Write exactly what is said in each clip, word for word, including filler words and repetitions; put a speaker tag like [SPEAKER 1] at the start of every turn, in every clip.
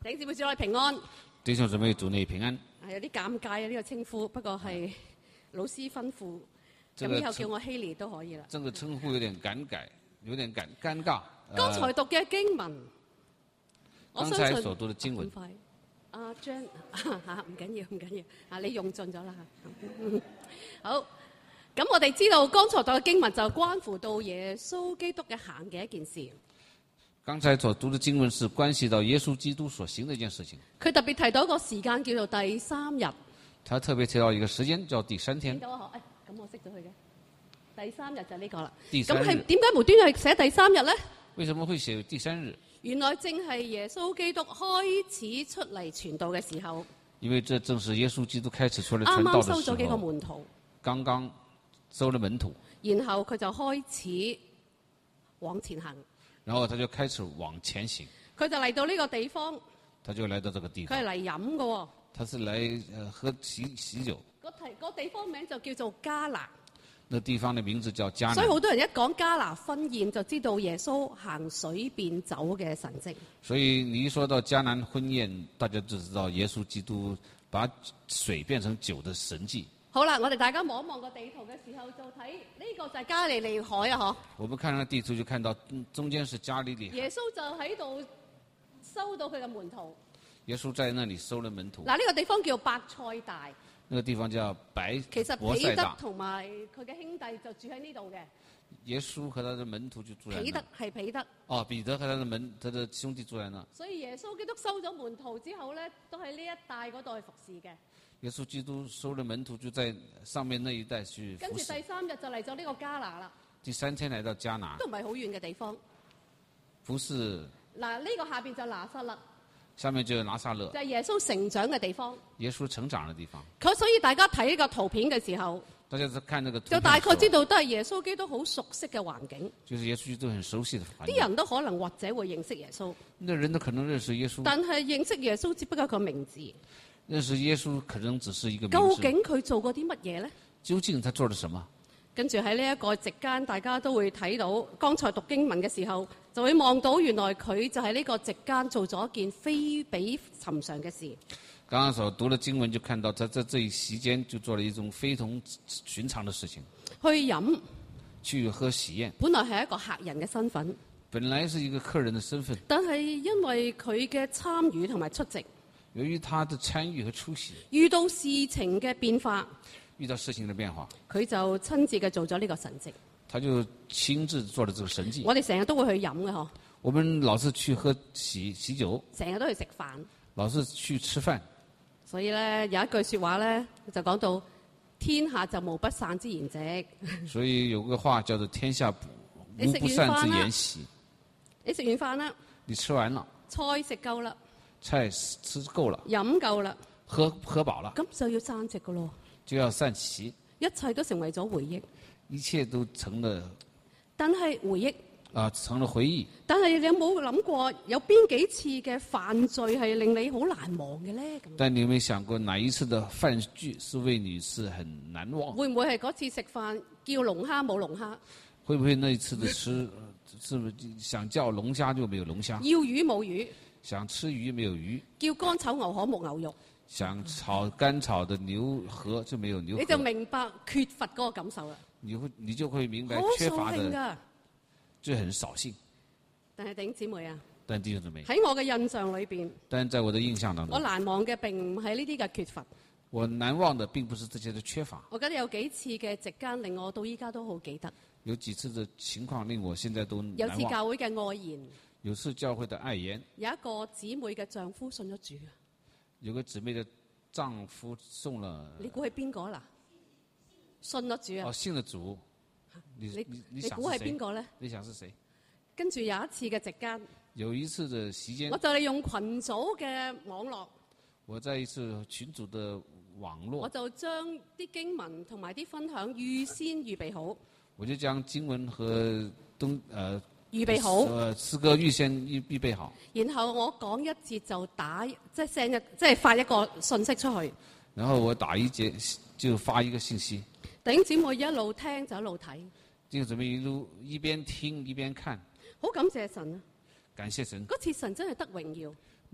[SPEAKER 1] 弟兄姊妹，主內平安。
[SPEAKER 2] 弟兄姊妹，主內平安。
[SPEAKER 1] 係有啲尷尬啊，呢、這個稱呼，不過係老師吩咐，咁、
[SPEAKER 2] 這個、
[SPEAKER 1] 以後叫我希利都可以啦。
[SPEAKER 2] 這個稱呼有點尷尬，有點尷尷尬。
[SPEAKER 1] 剛才讀嘅經文，
[SPEAKER 2] 呃、剛才所讀嘅經文。
[SPEAKER 1] 阿張嚇唔緊要唔緊要，啊你用盡咗啦嚇。好，咁我哋知道剛才讀嘅經文就關乎到耶穌基督嘅行嘅一件事。
[SPEAKER 2] 剛才所讀的經文是關係到耶穌基督所行的一件事情。
[SPEAKER 1] 佢特別提到一個時間叫做第三日。
[SPEAKER 2] 他特別提到一個時間叫第三天。
[SPEAKER 1] 見到啊，誒、哎，咁我識咗佢嘅。第三日就呢個啦。
[SPEAKER 2] 第三日。
[SPEAKER 1] 咁係點解無端係寫第三日咧？
[SPEAKER 2] 為什麼會寫第三日？
[SPEAKER 1] 原來正係耶穌基督開始出嚟傳道嘅時候。
[SPEAKER 2] 因為這正是耶穌基督開始出嚟傳道嘅時候。
[SPEAKER 1] 啱啱收咗幾個門徒。
[SPEAKER 2] 剛剛收了門徒。
[SPEAKER 1] 然後佢就開始往前行。
[SPEAKER 2] 然後他就開始往前行。
[SPEAKER 1] 佢就嚟到呢個地方。
[SPEAKER 2] 他就來到這個地方。
[SPEAKER 1] 佢係嚟飲嘅。
[SPEAKER 2] 他是來呃喝喜喜酒。
[SPEAKER 1] 個提個地方名就叫做迦拿。
[SPEAKER 2] 那地方的名字叫迦拿。
[SPEAKER 1] 所以好多人一講迦拿婚宴，就知道耶穌行水變酒嘅神蹟。
[SPEAKER 2] 所以你一說到迦拿婚宴，大家就知道耶穌基督把水變成酒的神蹟。
[SPEAKER 1] 好啦，我哋大家望一望個地圖嘅時候，就睇呢個就係加利利海啊！嗬。
[SPEAKER 2] 我們看那個地圖就看到中間是加利利海。
[SPEAKER 1] 耶穌就喺度收到佢嘅門徒。
[SPEAKER 2] 耶穌在那裡收了門徒。
[SPEAKER 1] 嗱，呢個地方叫伯賽大。
[SPEAKER 2] 那個地方叫白
[SPEAKER 1] 其實彼得同埋佢嘅兄弟就住喺呢度嘅。
[SPEAKER 2] 耶穌和他的門徒就住在那。
[SPEAKER 1] 彼得係彼得。
[SPEAKER 2] 哦，彼得和他的門，他的兄弟住在那。
[SPEAKER 1] 所以耶穌基督收咗門徒之後咧，都喺呢一帶嗰度去服侍嘅。
[SPEAKER 2] 耶穌基督收了門徒，就在上面那一帶去服侍。
[SPEAKER 1] 跟住第三日就嚟咗呢個迦拿啦。
[SPEAKER 2] 第三天來到迦拿。
[SPEAKER 1] 都唔係好遠嘅地方。
[SPEAKER 2] 不是。
[SPEAKER 1] 嗱，呢個下邊就拿撒勒。
[SPEAKER 2] 下面就拿撒勒。
[SPEAKER 1] 就係耶穌成長嘅地方。
[SPEAKER 2] 耶穌成長嘅地方。
[SPEAKER 1] 佢所以大家睇呢個圖片嘅時候，
[SPEAKER 2] 大家看那個圖片，
[SPEAKER 1] 就大概知道都係耶穌基督好熟悉嘅環境。
[SPEAKER 2] 就是耶穌基督很熟悉的環境。
[SPEAKER 1] 啲人都可能或者會認識耶穌。
[SPEAKER 2] 那人都可能認識耶穌。
[SPEAKER 1] 但係認識耶穌只不過一個名字。
[SPEAKER 2] 認識耶穌可能只是一個名字。
[SPEAKER 1] 究竟佢做過啲乜嘢咧？
[SPEAKER 2] 究竟他做了什麼？
[SPEAKER 1] 跟住喺呢一個席間，大家都會睇到，剛才讀經文嘅時候，就會望到原來佢就喺呢個席間做咗一件非比尋常嘅事。
[SPEAKER 2] 剛剛所讀的經文就看到，在這這一席間就做了一種非同尋常的事情。
[SPEAKER 1] 去飲。
[SPEAKER 2] 去喝喜宴。
[SPEAKER 1] 本來係一個客人嘅身份。
[SPEAKER 2] 本來是一個客人的身份。
[SPEAKER 1] 但係因為佢嘅參與同埋出席。
[SPEAKER 2] 由於他的參與和出席。
[SPEAKER 1] 遇到事情嘅變化。
[SPEAKER 2] 遇到事情的變化，
[SPEAKER 1] 佢就親自嘅做咗呢個神蹟。
[SPEAKER 2] 他就親自做了這個神蹟。
[SPEAKER 1] 我哋成日都會去飲嘅嗬。
[SPEAKER 2] 我們老是去喝喜喜酒。
[SPEAKER 1] 成日都去食飯。
[SPEAKER 2] 老是去吃飯。
[SPEAKER 1] 所以咧有一句説話咧就講到天下就無不散之筵席。
[SPEAKER 2] 所以有個話叫做天下無不散之筵席。
[SPEAKER 1] 你食完飯啦。
[SPEAKER 2] 你吃完了。
[SPEAKER 1] 菜食夠啦。
[SPEAKER 2] 菜吃夠了。
[SPEAKER 1] 飲夠啦。
[SPEAKER 2] 喝喝飽了。
[SPEAKER 1] 咁就要散席噶咯。
[SPEAKER 2] 就要散席，
[SPEAKER 1] 一切都成為咗回憶，
[SPEAKER 2] 一切都成了，
[SPEAKER 1] 但係回憶
[SPEAKER 2] 啊，成了回憶。
[SPEAKER 1] 但係你有冇諗過，有邊幾次嘅犯罪係令你好難忘嘅咧？
[SPEAKER 2] 但你有冇想過，哪一次的犯罪是為你是很難忘？
[SPEAKER 1] 會唔會係嗰次食飯叫龍蝦冇龍蝦？
[SPEAKER 2] 會唔會那一次的吃，是不是想叫龍蝦就沒有龍蝦？
[SPEAKER 1] 要魚冇魚？
[SPEAKER 2] 想吃魚沒有魚？
[SPEAKER 1] 叫乾炒牛河冇牛肉？
[SPEAKER 2] 想炒乾炒的牛河就沒有牛河，
[SPEAKER 1] 你就明白缺乏嗰個感受啦。
[SPEAKER 2] 你會你就會明白缺乏的，就很掃興。
[SPEAKER 1] 但係弟兄姊妹啊，
[SPEAKER 2] 但弟兄姊妹
[SPEAKER 1] 喺我嘅印象裏邊，
[SPEAKER 2] 但在我的印象當中，
[SPEAKER 1] 我難忘嘅並唔係呢啲嘅缺乏。
[SPEAKER 2] 我難忘的並不是這些的缺乏。
[SPEAKER 1] 我覺得有幾次嘅席間令我到依家都好記得。
[SPEAKER 2] 有幾次的情況令我現在都難忘。
[SPEAKER 1] 有次教會嘅愛言，
[SPEAKER 2] 有次教會的愛言，
[SPEAKER 1] 有一個姊妹嘅丈夫信咗主。
[SPEAKER 2] 有個姊妹的丈夫送了，
[SPEAKER 1] 你估係邊個啦？信咗主啊！
[SPEAKER 2] 哦，信了主。你
[SPEAKER 1] 你你估係邊個咧？
[SPEAKER 2] 你想是誰？
[SPEAKER 1] 跟住有一次嘅席間，
[SPEAKER 2] 有一次的席間，
[SPEAKER 1] 我就利用群組嘅網絡。
[SPEAKER 2] 我在一次群組的網絡，
[SPEAKER 1] 我就將啲經文同埋啲分享預先預備好。
[SPEAKER 2] 我就將經文和東呃。
[SPEAKER 1] 預備好，
[SPEAKER 2] 呃，詩歌預先預預備好。
[SPEAKER 1] 然後我講一節就打，即係 send 一，即係發一個信息出去。
[SPEAKER 2] 然後我打一節就發一個信息。
[SPEAKER 1] 弟兄姊妹一路聽就一路睇。
[SPEAKER 2] 弟兄姊妹一路一邊聽一邊看。
[SPEAKER 1] 好感謝神啊！
[SPEAKER 2] 感謝神。
[SPEAKER 1] 嗰次神真係得榮耀。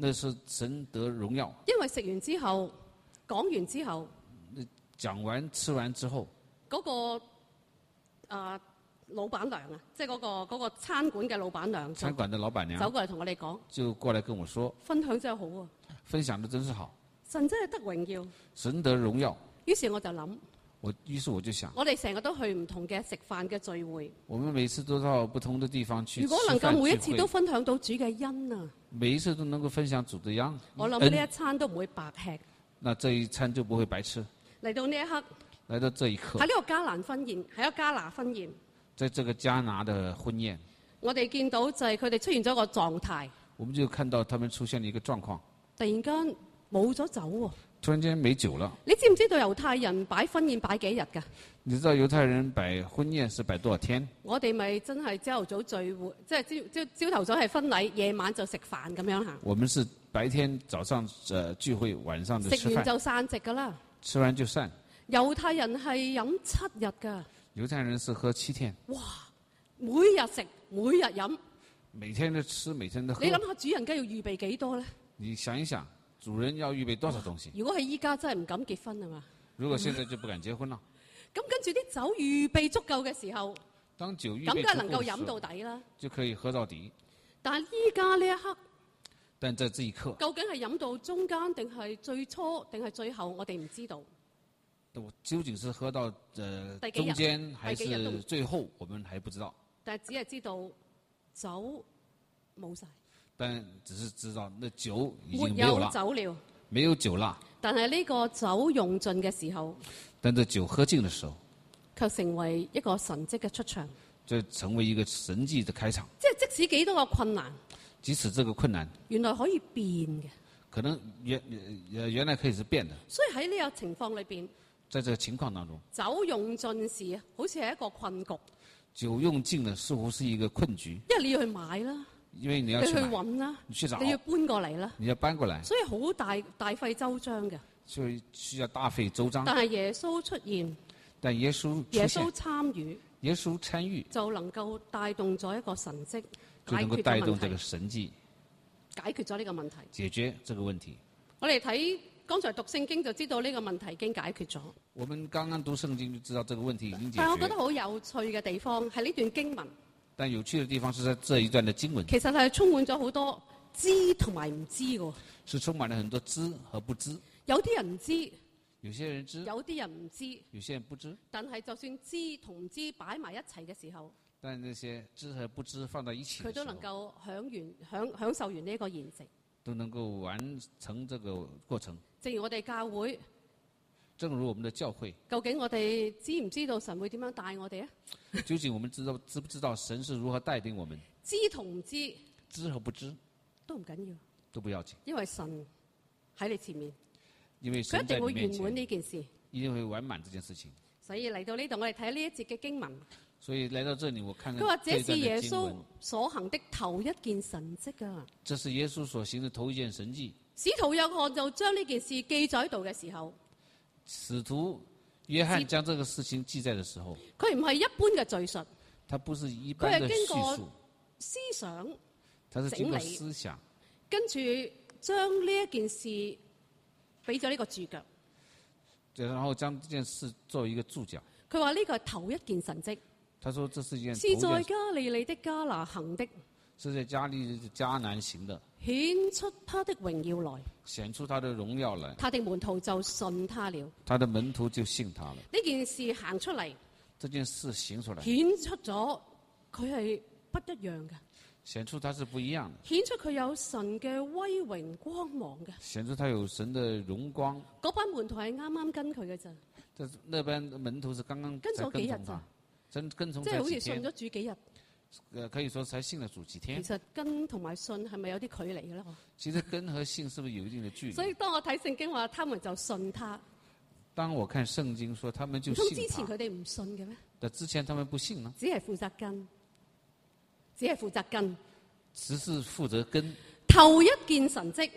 [SPEAKER 2] 那是神得榮耀。
[SPEAKER 1] 因為食完之後，講完之後，
[SPEAKER 2] 講完吃完之後，
[SPEAKER 1] 嗰、個啊、老闆娘啊，即係嗰個嗰、個餐館嘅老闆娘，
[SPEAKER 2] 餐館的老闆娘
[SPEAKER 1] 走過嚟同我哋講，
[SPEAKER 2] 就過來跟我說，
[SPEAKER 1] 分享真係好啊，
[SPEAKER 2] 分享得真是好，
[SPEAKER 1] 神真係得榮耀。
[SPEAKER 2] 神得榮耀。
[SPEAKER 1] 於是我就諗，
[SPEAKER 2] 我於是我就想，
[SPEAKER 1] 我哋成日都去唔同嘅食飯嘅聚會，
[SPEAKER 2] 我們每次都到不同的地方去吃飯
[SPEAKER 1] 如果能夠每一次
[SPEAKER 2] 聚會
[SPEAKER 1] 都分享到主嘅恩啊，
[SPEAKER 2] 每一次都能夠分享主的恩，
[SPEAKER 1] 我諗呢一餐都唔會白吃。
[SPEAKER 2] 那這一餐就不會白吃。
[SPEAKER 1] 嚟到呢一刻，
[SPEAKER 2] 來到這一刻，
[SPEAKER 1] 喺呢個迦南婚宴，喺一個迦拿婚宴，
[SPEAKER 2] 在這個迦拿的婚宴，
[SPEAKER 1] 我哋見到就係佢哋出現咗一個狀態，
[SPEAKER 2] 我們就看到他們出現了一個狀況，
[SPEAKER 1] 突然間冇咗酒喎。
[SPEAKER 2] 突然間沒酒了。
[SPEAKER 1] 你知唔知道猶太人擺婚宴擺幾日㗎？
[SPEAKER 2] 你知道猶太人擺婚宴是擺多少天？
[SPEAKER 1] 我哋咪真係朝頭早聚會，即係朝朝朝頭早係婚禮，夜晚就食飯咁樣行。
[SPEAKER 2] 我們是白天早上呃聚會，晚上就吃飯。
[SPEAKER 1] 食完就散席㗎啦。
[SPEAKER 2] 吃完就散。
[SPEAKER 1] 猶太人係飲七日㗎。
[SPEAKER 2] 猶太人是喝七天。
[SPEAKER 1] 哇！每日食，每日飲。
[SPEAKER 2] 每天都吃，每天都喝。
[SPEAKER 1] 你諗下主人家要預備幾多咧？
[SPEAKER 2] 你想一想，主人要預備多少東西？
[SPEAKER 1] 如果係依家真係唔敢結婚啊嘛。
[SPEAKER 2] 如果現在就不敢結婚了。
[SPEAKER 1] 咁跟住啲酒預備足夠嘅時候，
[SPEAKER 2] 當酒預備
[SPEAKER 1] 咁梗係能夠
[SPEAKER 2] 足夠
[SPEAKER 1] 飲到底啦。
[SPEAKER 2] 就可以喝到底。
[SPEAKER 1] 但係依家呢一刻，
[SPEAKER 2] 但在這一刻，
[SPEAKER 1] 究竟係飲到中間定係最初定係最後，我哋唔知道。
[SPEAKER 2] 究竟是喝到呃
[SPEAKER 1] 第幾日
[SPEAKER 2] 中間還
[SPEAKER 1] 第幾日都
[SPEAKER 2] 是最後，我們還不知道。
[SPEAKER 1] 但係只係知道酒冇晒，
[SPEAKER 2] 但只是知道那酒已
[SPEAKER 1] 沒
[SPEAKER 2] 經沒有了，
[SPEAKER 1] 有酒了。
[SPEAKER 2] 沒有酒啦。
[SPEAKER 1] 但係呢個酒用盡嘅時候，
[SPEAKER 2] 但這酒喝盡的時候，
[SPEAKER 1] 卻成為一個神蹟嘅出場。
[SPEAKER 2] 就成為一個神蹟的開場。
[SPEAKER 1] 即係即使幾多個困難，
[SPEAKER 2] 即使這個困難，
[SPEAKER 1] 原來可以變嘅。
[SPEAKER 2] 可能原呃原來可以是變的。
[SPEAKER 1] 所以喺呢個情況裏邊，
[SPEAKER 2] 在這個情況當中，
[SPEAKER 1] 酒用盡時，好似係一個困局。
[SPEAKER 2] 酒用盡了，似乎是一個困局。
[SPEAKER 1] 因為你要去買啦，
[SPEAKER 2] 因為你要
[SPEAKER 1] 你去
[SPEAKER 2] 去買，
[SPEAKER 1] 揾啦，
[SPEAKER 2] 你去找，
[SPEAKER 1] 你要搬過嚟啦，
[SPEAKER 2] 你要搬過來，
[SPEAKER 1] 所以好大大費周章嘅。
[SPEAKER 2] 所以需要大費周章。
[SPEAKER 1] 但係耶穌出現，
[SPEAKER 2] 但耶穌
[SPEAKER 1] 耶穌
[SPEAKER 2] 出現，
[SPEAKER 1] 參與，
[SPEAKER 2] 耶穌參與，
[SPEAKER 1] 就能夠帶動咗一個神蹟，
[SPEAKER 2] 就能夠
[SPEAKER 1] 解決咗問題
[SPEAKER 2] 帶動這個，神蹟，
[SPEAKER 1] 解決咗呢個問題。
[SPEAKER 2] 解決這個問題。
[SPEAKER 1] 我哋睇剛才讀聖經就知道呢個問題已經解決咗。
[SPEAKER 2] 我們剛剛讀聖經就知道這個問題已經解
[SPEAKER 1] 但係我覺得
[SPEAKER 2] 決。
[SPEAKER 1] 好有趣嘅地方係呢段經文，
[SPEAKER 2] 但有趣的地方是在這一段的經文，
[SPEAKER 1] 其實係充滿咗好多知同埋唔知嘅。
[SPEAKER 2] 是充滿了很多知和不知。
[SPEAKER 1] 有啲人唔知，
[SPEAKER 2] 有些人知，
[SPEAKER 1] 有啲人唔知，
[SPEAKER 2] 有些人不知。
[SPEAKER 1] 但係就算知同唔知擺埋一齊嘅時候，
[SPEAKER 2] 但那些知和不知放在一起
[SPEAKER 1] 佢都
[SPEAKER 2] 的時候，
[SPEAKER 1] 能夠享完享享受完呢一個筵席。
[SPEAKER 2] 都能夠完成這個過程。
[SPEAKER 1] 正如我哋教會，
[SPEAKER 2] 正如我們的教會，
[SPEAKER 1] 究竟我哋知唔知道神會點樣帶我哋啊？
[SPEAKER 2] 究竟我們知道知不知道神是如何帶領我們？
[SPEAKER 1] 知同唔知
[SPEAKER 2] 知和不知
[SPEAKER 1] 都唔緊要，
[SPEAKER 2] 都不要緊，
[SPEAKER 1] 因為神喺你前面，
[SPEAKER 2] 因為
[SPEAKER 1] 佢一
[SPEAKER 2] 神在你面
[SPEAKER 1] 定會圓滿呢
[SPEAKER 2] 前，
[SPEAKER 1] 件事。
[SPEAKER 2] 一定會完滿這件事情。
[SPEAKER 1] 所以嚟到呢度，我哋睇呢一節嘅經文，
[SPEAKER 2] 所以來到這裡，我看看
[SPEAKER 1] 佢話：
[SPEAKER 2] 這一段
[SPEAKER 1] 這是耶穌
[SPEAKER 2] 的經文，
[SPEAKER 1] 所行的頭一件神蹟啊！
[SPEAKER 2] 這是耶穌所行的頭一件神蹟。
[SPEAKER 1] 使徒約翰就將呢件事記載喺度嘅時候，
[SPEAKER 2] 使徒約翰將這個事情記載的時候，
[SPEAKER 1] 佢唔係一般嘅敘述，
[SPEAKER 2] 他不是一
[SPEAKER 1] 佢
[SPEAKER 2] 般的
[SPEAKER 1] 係經過
[SPEAKER 2] 敘述，
[SPEAKER 1] 思想，
[SPEAKER 2] 他是經過
[SPEAKER 1] 整理
[SPEAKER 2] 思想，
[SPEAKER 1] 跟住將呢一件事俾咗呢個注腳。
[SPEAKER 2] 然後將這件事作為一個注腳。
[SPEAKER 1] 佢話呢個係頭一件神蹟，
[SPEAKER 2] 他說這是一件頭
[SPEAKER 1] 是在
[SPEAKER 2] 一件，
[SPEAKER 1] 加利利的加拿行的，
[SPEAKER 2] 是在加利利迦南行的，
[SPEAKER 1] 顯出他的榮耀來，
[SPEAKER 2] 顯出他的榮耀來，
[SPEAKER 1] 他的門徒就信他了。
[SPEAKER 2] 他的門徒就信他了。
[SPEAKER 1] 呢件事行出嚟，
[SPEAKER 2] 這件事行出來，
[SPEAKER 1] 顯出咗佢係不一樣嘅，
[SPEAKER 2] 顯出他是不一樣的，
[SPEAKER 1] 顯出佢有神嘅威榮光芒嘅。
[SPEAKER 2] 顯出他有神的榮光。
[SPEAKER 1] 嗰班門徒係啱啱跟佢嘅咋，
[SPEAKER 2] 這那班門徒是剛剛
[SPEAKER 1] 跟
[SPEAKER 2] 才
[SPEAKER 1] 咗幾日咋
[SPEAKER 2] 跟從他，真跟從
[SPEAKER 1] 即係
[SPEAKER 2] 才幾天
[SPEAKER 1] 好似信咗，主幾日。
[SPEAKER 2] 呃，可以說才信了主幾天
[SPEAKER 1] 其。實跟同埋信係咪有啲距離嘅咧？
[SPEAKER 2] 其實跟和信是不是有一定的距離？
[SPEAKER 1] 所以當我睇聖經話，他們就信他。
[SPEAKER 2] 當我看聖經說他們就
[SPEAKER 1] 唔通
[SPEAKER 2] 信他，
[SPEAKER 1] 之前佢哋唔信嘅咩？
[SPEAKER 2] 但之前他們不信呢？
[SPEAKER 1] 只係負責跟，只係負責跟。
[SPEAKER 2] 只是負責跟。
[SPEAKER 1] 頭一件神蹟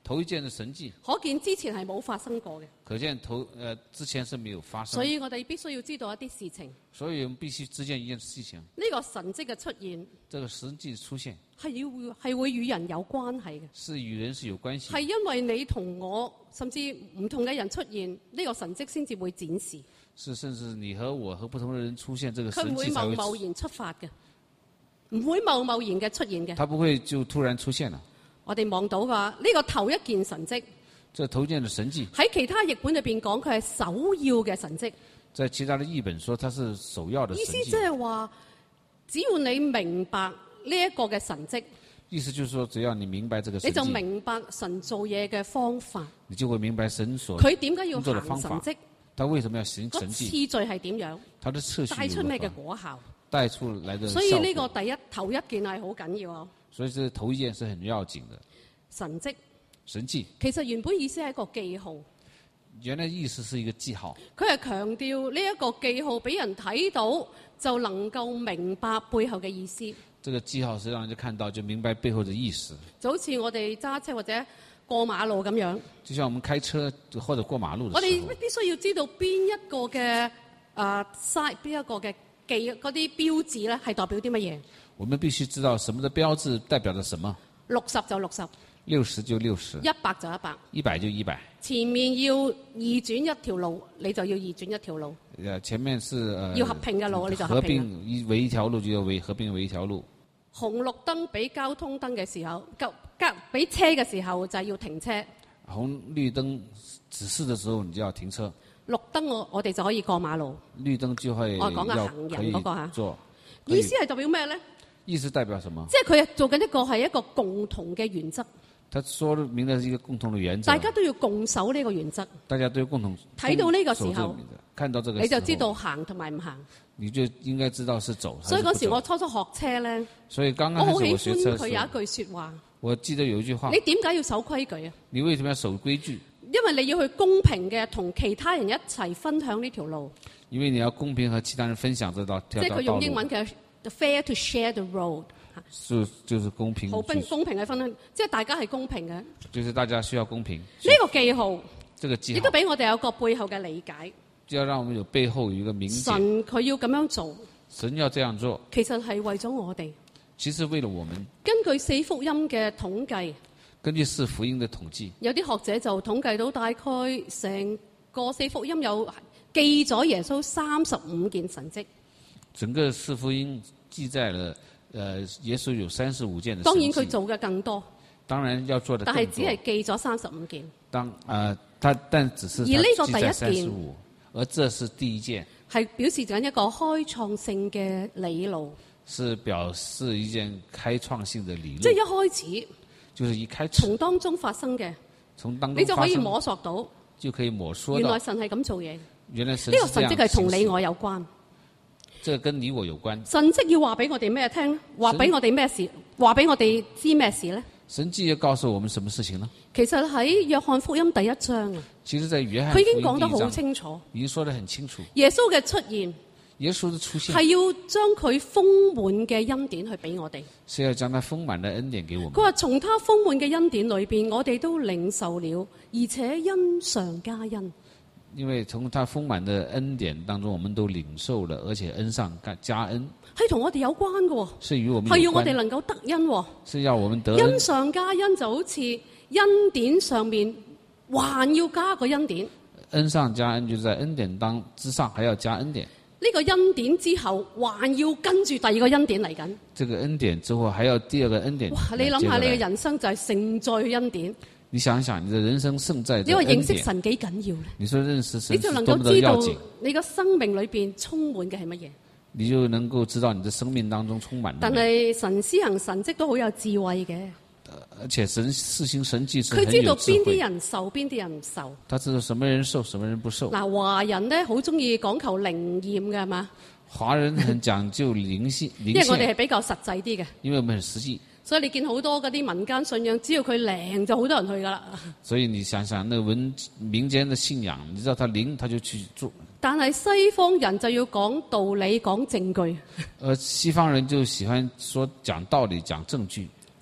[SPEAKER 2] 頭一件的神蹟，
[SPEAKER 1] 可見之前係冇發生過嘅。
[SPEAKER 2] 可見頭呃之前是沒有發生。
[SPEAKER 1] 所以我哋必須要知道一啲事情。
[SPEAKER 2] 所以我們必須知見一件事情。
[SPEAKER 1] 呢個神蹟嘅出現，
[SPEAKER 2] 這個神蹟出現
[SPEAKER 1] 係要係會與人有關係嘅。
[SPEAKER 2] 是與人是有關係。
[SPEAKER 1] 係因為你同我甚至唔同嘅人出現，呢個神蹟先至會展示。
[SPEAKER 2] 是甚至你和我和不同的人出現，這個
[SPEAKER 1] 佢唔會
[SPEAKER 2] 神蹟才會
[SPEAKER 1] 貿貿然出發嘅，唔會貿貿然嘅出現嘅。
[SPEAKER 2] 它不會就突然出現了。
[SPEAKER 1] 我哋望到嘅話，呢個頭一件神蹟，
[SPEAKER 2] 這頭一件的神蹟
[SPEAKER 1] 喺其他譯本裏邊講，佢係首要嘅神蹟。
[SPEAKER 2] 在其他的譯本說它是首要的神蹟。
[SPEAKER 1] 意思即係話，只要你明白呢一個嘅神蹟，
[SPEAKER 2] 意思就是說，只要你明白這個神蹟，
[SPEAKER 1] 你就明白神做嘢嘅方法。
[SPEAKER 2] 你就會明白神所
[SPEAKER 1] 佢點解要
[SPEAKER 2] 工作的方法
[SPEAKER 1] 行神蹟？
[SPEAKER 2] 他為什麼要行
[SPEAKER 1] 個
[SPEAKER 2] 神蹟？
[SPEAKER 1] 次序係點樣？
[SPEAKER 2] 他的次序
[SPEAKER 1] 帶出咩嘅
[SPEAKER 2] 如何
[SPEAKER 1] 果效？
[SPEAKER 2] 帶出來的效果。
[SPEAKER 1] 所以呢個第一頭一件係好緊要啊！
[SPEAKER 2] 所以這頭一件是很要緊的。
[SPEAKER 1] 神蹟
[SPEAKER 2] 神蹟
[SPEAKER 1] 其實原本意思係一個記號，
[SPEAKER 2] 原來意思是一個記號。
[SPEAKER 1] 佢係強調呢一個記號俾人睇到就能夠明白背後嘅意思。
[SPEAKER 2] 這個記號是讓人家看到就明白背後的意思。
[SPEAKER 1] 就好似我哋揸車或者過馬路咁樣，
[SPEAKER 2] 就像我們開車或者過馬路的
[SPEAKER 1] 我哋
[SPEAKER 2] 時候，
[SPEAKER 1] 必須要知道邊一個嘅誒 sign，邊一個嘅記嗰啲標誌咧係代表啲乜嘢？
[SPEAKER 2] 我們必須知道什麼的標誌代表着什麼。
[SPEAKER 1] 六十就六十，
[SPEAKER 2] 六十就六十，
[SPEAKER 1] 一百就一百，
[SPEAKER 2] 一百就一百。
[SPEAKER 1] 前面要二轉一條路，你就要二轉一條路。
[SPEAKER 2] 呃，前面是呃
[SPEAKER 1] 要合併嘅路，你就合
[SPEAKER 2] 合
[SPEAKER 1] 併啦。
[SPEAKER 2] 併一為一條路就要為合併為一條路。
[SPEAKER 1] 紅綠燈俾交通燈嘅時候，交交俾車嘅時候就係要停車。
[SPEAKER 2] 紅綠燈指示的時候，你就要停車。
[SPEAKER 1] 綠燈我我哋就可以過馬路。
[SPEAKER 2] 綠燈就會
[SPEAKER 1] 我講嘅
[SPEAKER 2] 要
[SPEAKER 1] 行
[SPEAKER 2] 可以
[SPEAKER 1] 人嗰個嚇
[SPEAKER 2] 做。可以
[SPEAKER 1] 意思係代表咩咧？
[SPEAKER 2] 意思代表什麼？
[SPEAKER 1] 即係佢係做緊一個係一個共同嘅原則，
[SPEAKER 2] 他說明的是一個共同的原則。
[SPEAKER 1] 大家都要共守呢個原則。
[SPEAKER 2] 大家都要共同
[SPEAKER 1] 睇到呢個時候
[SPEAKER 2] 守這個原則，看到這個時候
[SPEAKER 1] 你就知道行同埋唔行。
[SPEAKER 2] 你就應該知道是走還是
[SPEAKER 1] 所以嗰時
[SPEAKER 2] 不走
[SPEAKER 1] 我初初學車咧，
[SPEAKER 2] 所以剛
[SPEAKER 1] 我好喜
[SPEAKER 2] 剛開始我學
[SPEAKER 1] 歡
[SPEAKER 2] 車的時候，
[SPEAKER 1] 佢有一句説話。
[SPEAKER 2] 我記得有一句話
[SPEAKER 1] 你，點解要守規矩啊？
[SPEAKER 2] 你為什麼要守規矩？
[SPEAKER 1] 因為你要去公平嘅同其他人一齊分享呢條路。
[SPEAKER 2] 因為你要公平和其他人分享這道
[SPEAKER 1] 即係佢
[SPEAKER 2] 這條道路。
[SPEAKER 1] 用英文嘅 fair to share the road，
[SPEAKER 2] 就就是公平，
[SPEAKER 1] 好公公平嘅分享，即係大家係公平嘅。呢
[SPEAKER 2] 就是大家需要公平。
[SPEAKER 1] 個記號
[SPEAKER 2] 這個記號
[SPEAKER 1] 亦都俾我哋有個背後嘅理解。
[SPEAKER 2] 就要讓我們有背後有一個明解。
[SPEAKER 1] 神佢要咁樣做，
[SPEAKER 2] 神要這樣做，
[SPEAKER 1] 其實係為咗我哋。
[SPEAKER 2] 其實為了我們。
[SPEAKER 1] 根據四福音嘅統計，
[SPEAKER 2] 根據四福音的統計，
[SPEAKER 1] 有啲學者就統計到大概成個四福音有記咗耶穌三十五件神蹟。
[SPEAKER 2] 整個四福音記載了，呃，耶穌有三十五件的神蹟。
[SPEAKER 1] 當然佢做嘅更多，
[SPEAKER 2] 當然要做的更多。
[SPEAKER 1] 但係只係記咗三十五件。
[SPEAKER 2] 當呃，他但只是
[SPEAKER 1] 而呢個第一件
[SPEAKER 2] 三十五，而這是第一件，
[SPEAKER 1] 係表示緊一個開創性嘅理路。
[SPEAKER 2] 是表示一件開創性的理論。
[SPEAKER 1] 即係一開始，
[SPEAKER 2] 就是一開始
[SPEAKER 1] 從當中發生嘅，
[SPEAKER 2] 從當中
[SPEAKER 1] 你就可以
[SPEAKER 2] 發生
[SPEAKER 1] 摸索到，
[SPEAKER 2] 就可以摸索到
[SPEAKER 1] 原來神係咁做嘢。
[SPEAKER 2] 原來神
[SPEAKER 1] 呢個神蹟係同你
[SPEAKER 2] 我，
[SPEAKER 1] 我有關。
[SPEAKER 2] 這個跟你我有關。
[SPEAKER 1] 神蹟要話俾我哋咩聽咧？話俾我哋咩事？話俾我哋知咩事咧？
[SPEAKER 2] 神蹟要告訴我們什麼事情呢？
[SPEAKER 1] 其實喺約翰福音第一章啊，
[SPEAKER 2] 其實，在約翰
[SPEAKER 1] 佢已經
[SPEAKER 2] 福音
[SPEAKER 1] 講得好
[SPEAKER 2] 第一章
[SPEAKER 1] 清楚，
[SPEAKER 2] 已經說得很清楚。
[SPEAKER 1] 耶穌嘅出現
[SPEAKER 2] 耶穌的出現
[SPEAKER 1] 係要將佢豐滿嘅恩典去俾我哋。
[SPEAKER 2] 是要將他豐滿的恩典給我們。
[SPEAKER 1] 佢話從他豐滿嘅恩典裏邊，我哋都領受了，而且恩上加恩。
[SPEAKER 2] 因為從他豐滿的恩典當中，我們都領受了，而且恩上加恩，
[SPEAKER 1] 係同我哋有關嘅喎，
[SPEAKER 2] 是與我們
[SPEAKER 1] 係要
[SPEAKER 2] 有關，
[SPEAKER 1] 我哋能夠得恩喎。
[SPEAKER 2] 是要我們得恩
[SPEAKER 1] 恩。上加恩就好似恩典上面還要加個恩典，
[SPEAKER 2] 恩上加恩，就是在恩典當之上還要加恩典。
[SPEAKER 1] 呢個恩典之後還要跟住第二個恩典嚟緊。
[SPEAKER 2] 這個恩典之後還要第二個恩典。
[SPEAKER 1] 哇！你諗下，你嘅
[SPEAKER 2] 人，
[SPEAKER 1] 人生就係盛載恩典。
[SPEAKER 2] 你想一想，你的人生勝在這
[SPEAKER 1] 因為
[SPEAKER 2] 恩典。
[SPEAKER 1] 認識神幾緊要咧，
[SPEAKER 2] 你說認識神
[SPEAKER 1] 你就能
[SPEAKER 2] 是多麼
[SPEAKER 1] 夠知道
[SPEAKER 2] 的要緊，
[SPEAKER 1] 你個生命裏邊充滿嘅係乜嘢。
[SPEAKER 2] 你就能夠知道你的生命當中充滿了
[SPEAKER 1] 但
[SPEAKER 2] 美。
[SPEAKER 1] 係神施行神蹟都好有智慧嘅，
[SPEAKER 2] 而且神施行神蹟是
[SPEAKER 1] 佢
[SPEAKER 2] 很
[SPEAKER 1] 知道邊啲
[SPEAKER 2] 有智慧。
[SPEAKER 1] 人受，邊啲人唔受。
[SPEAKER 2] 他知道什麼人受，什麼人不受。
[SPEAKER 1] 嗱，華人咧好中意講求靈驗嘅係嘛？
[SPEAKER 2] 華人很講究靈性，靈
[SPEAKER 1] 因為我哋係
[SPEAKER 2] 性，
[SPEAKER 1] 比較實際啲嘅，
[SPEAKER 2] 因為我們很實際。
[SPEAKER 1] 所以你見好多嗰啲民間信仰，只要佢靈就好多人去噶啦。
[SPEAKER 2] 所以你想想，那文民間的信仰，你知道他靈，他就去做。
[SPEAKER 1] 但係西方人就要講道理、講證據。
[SPEAKER 2] 而西方人就喜歡說講道理、講證據。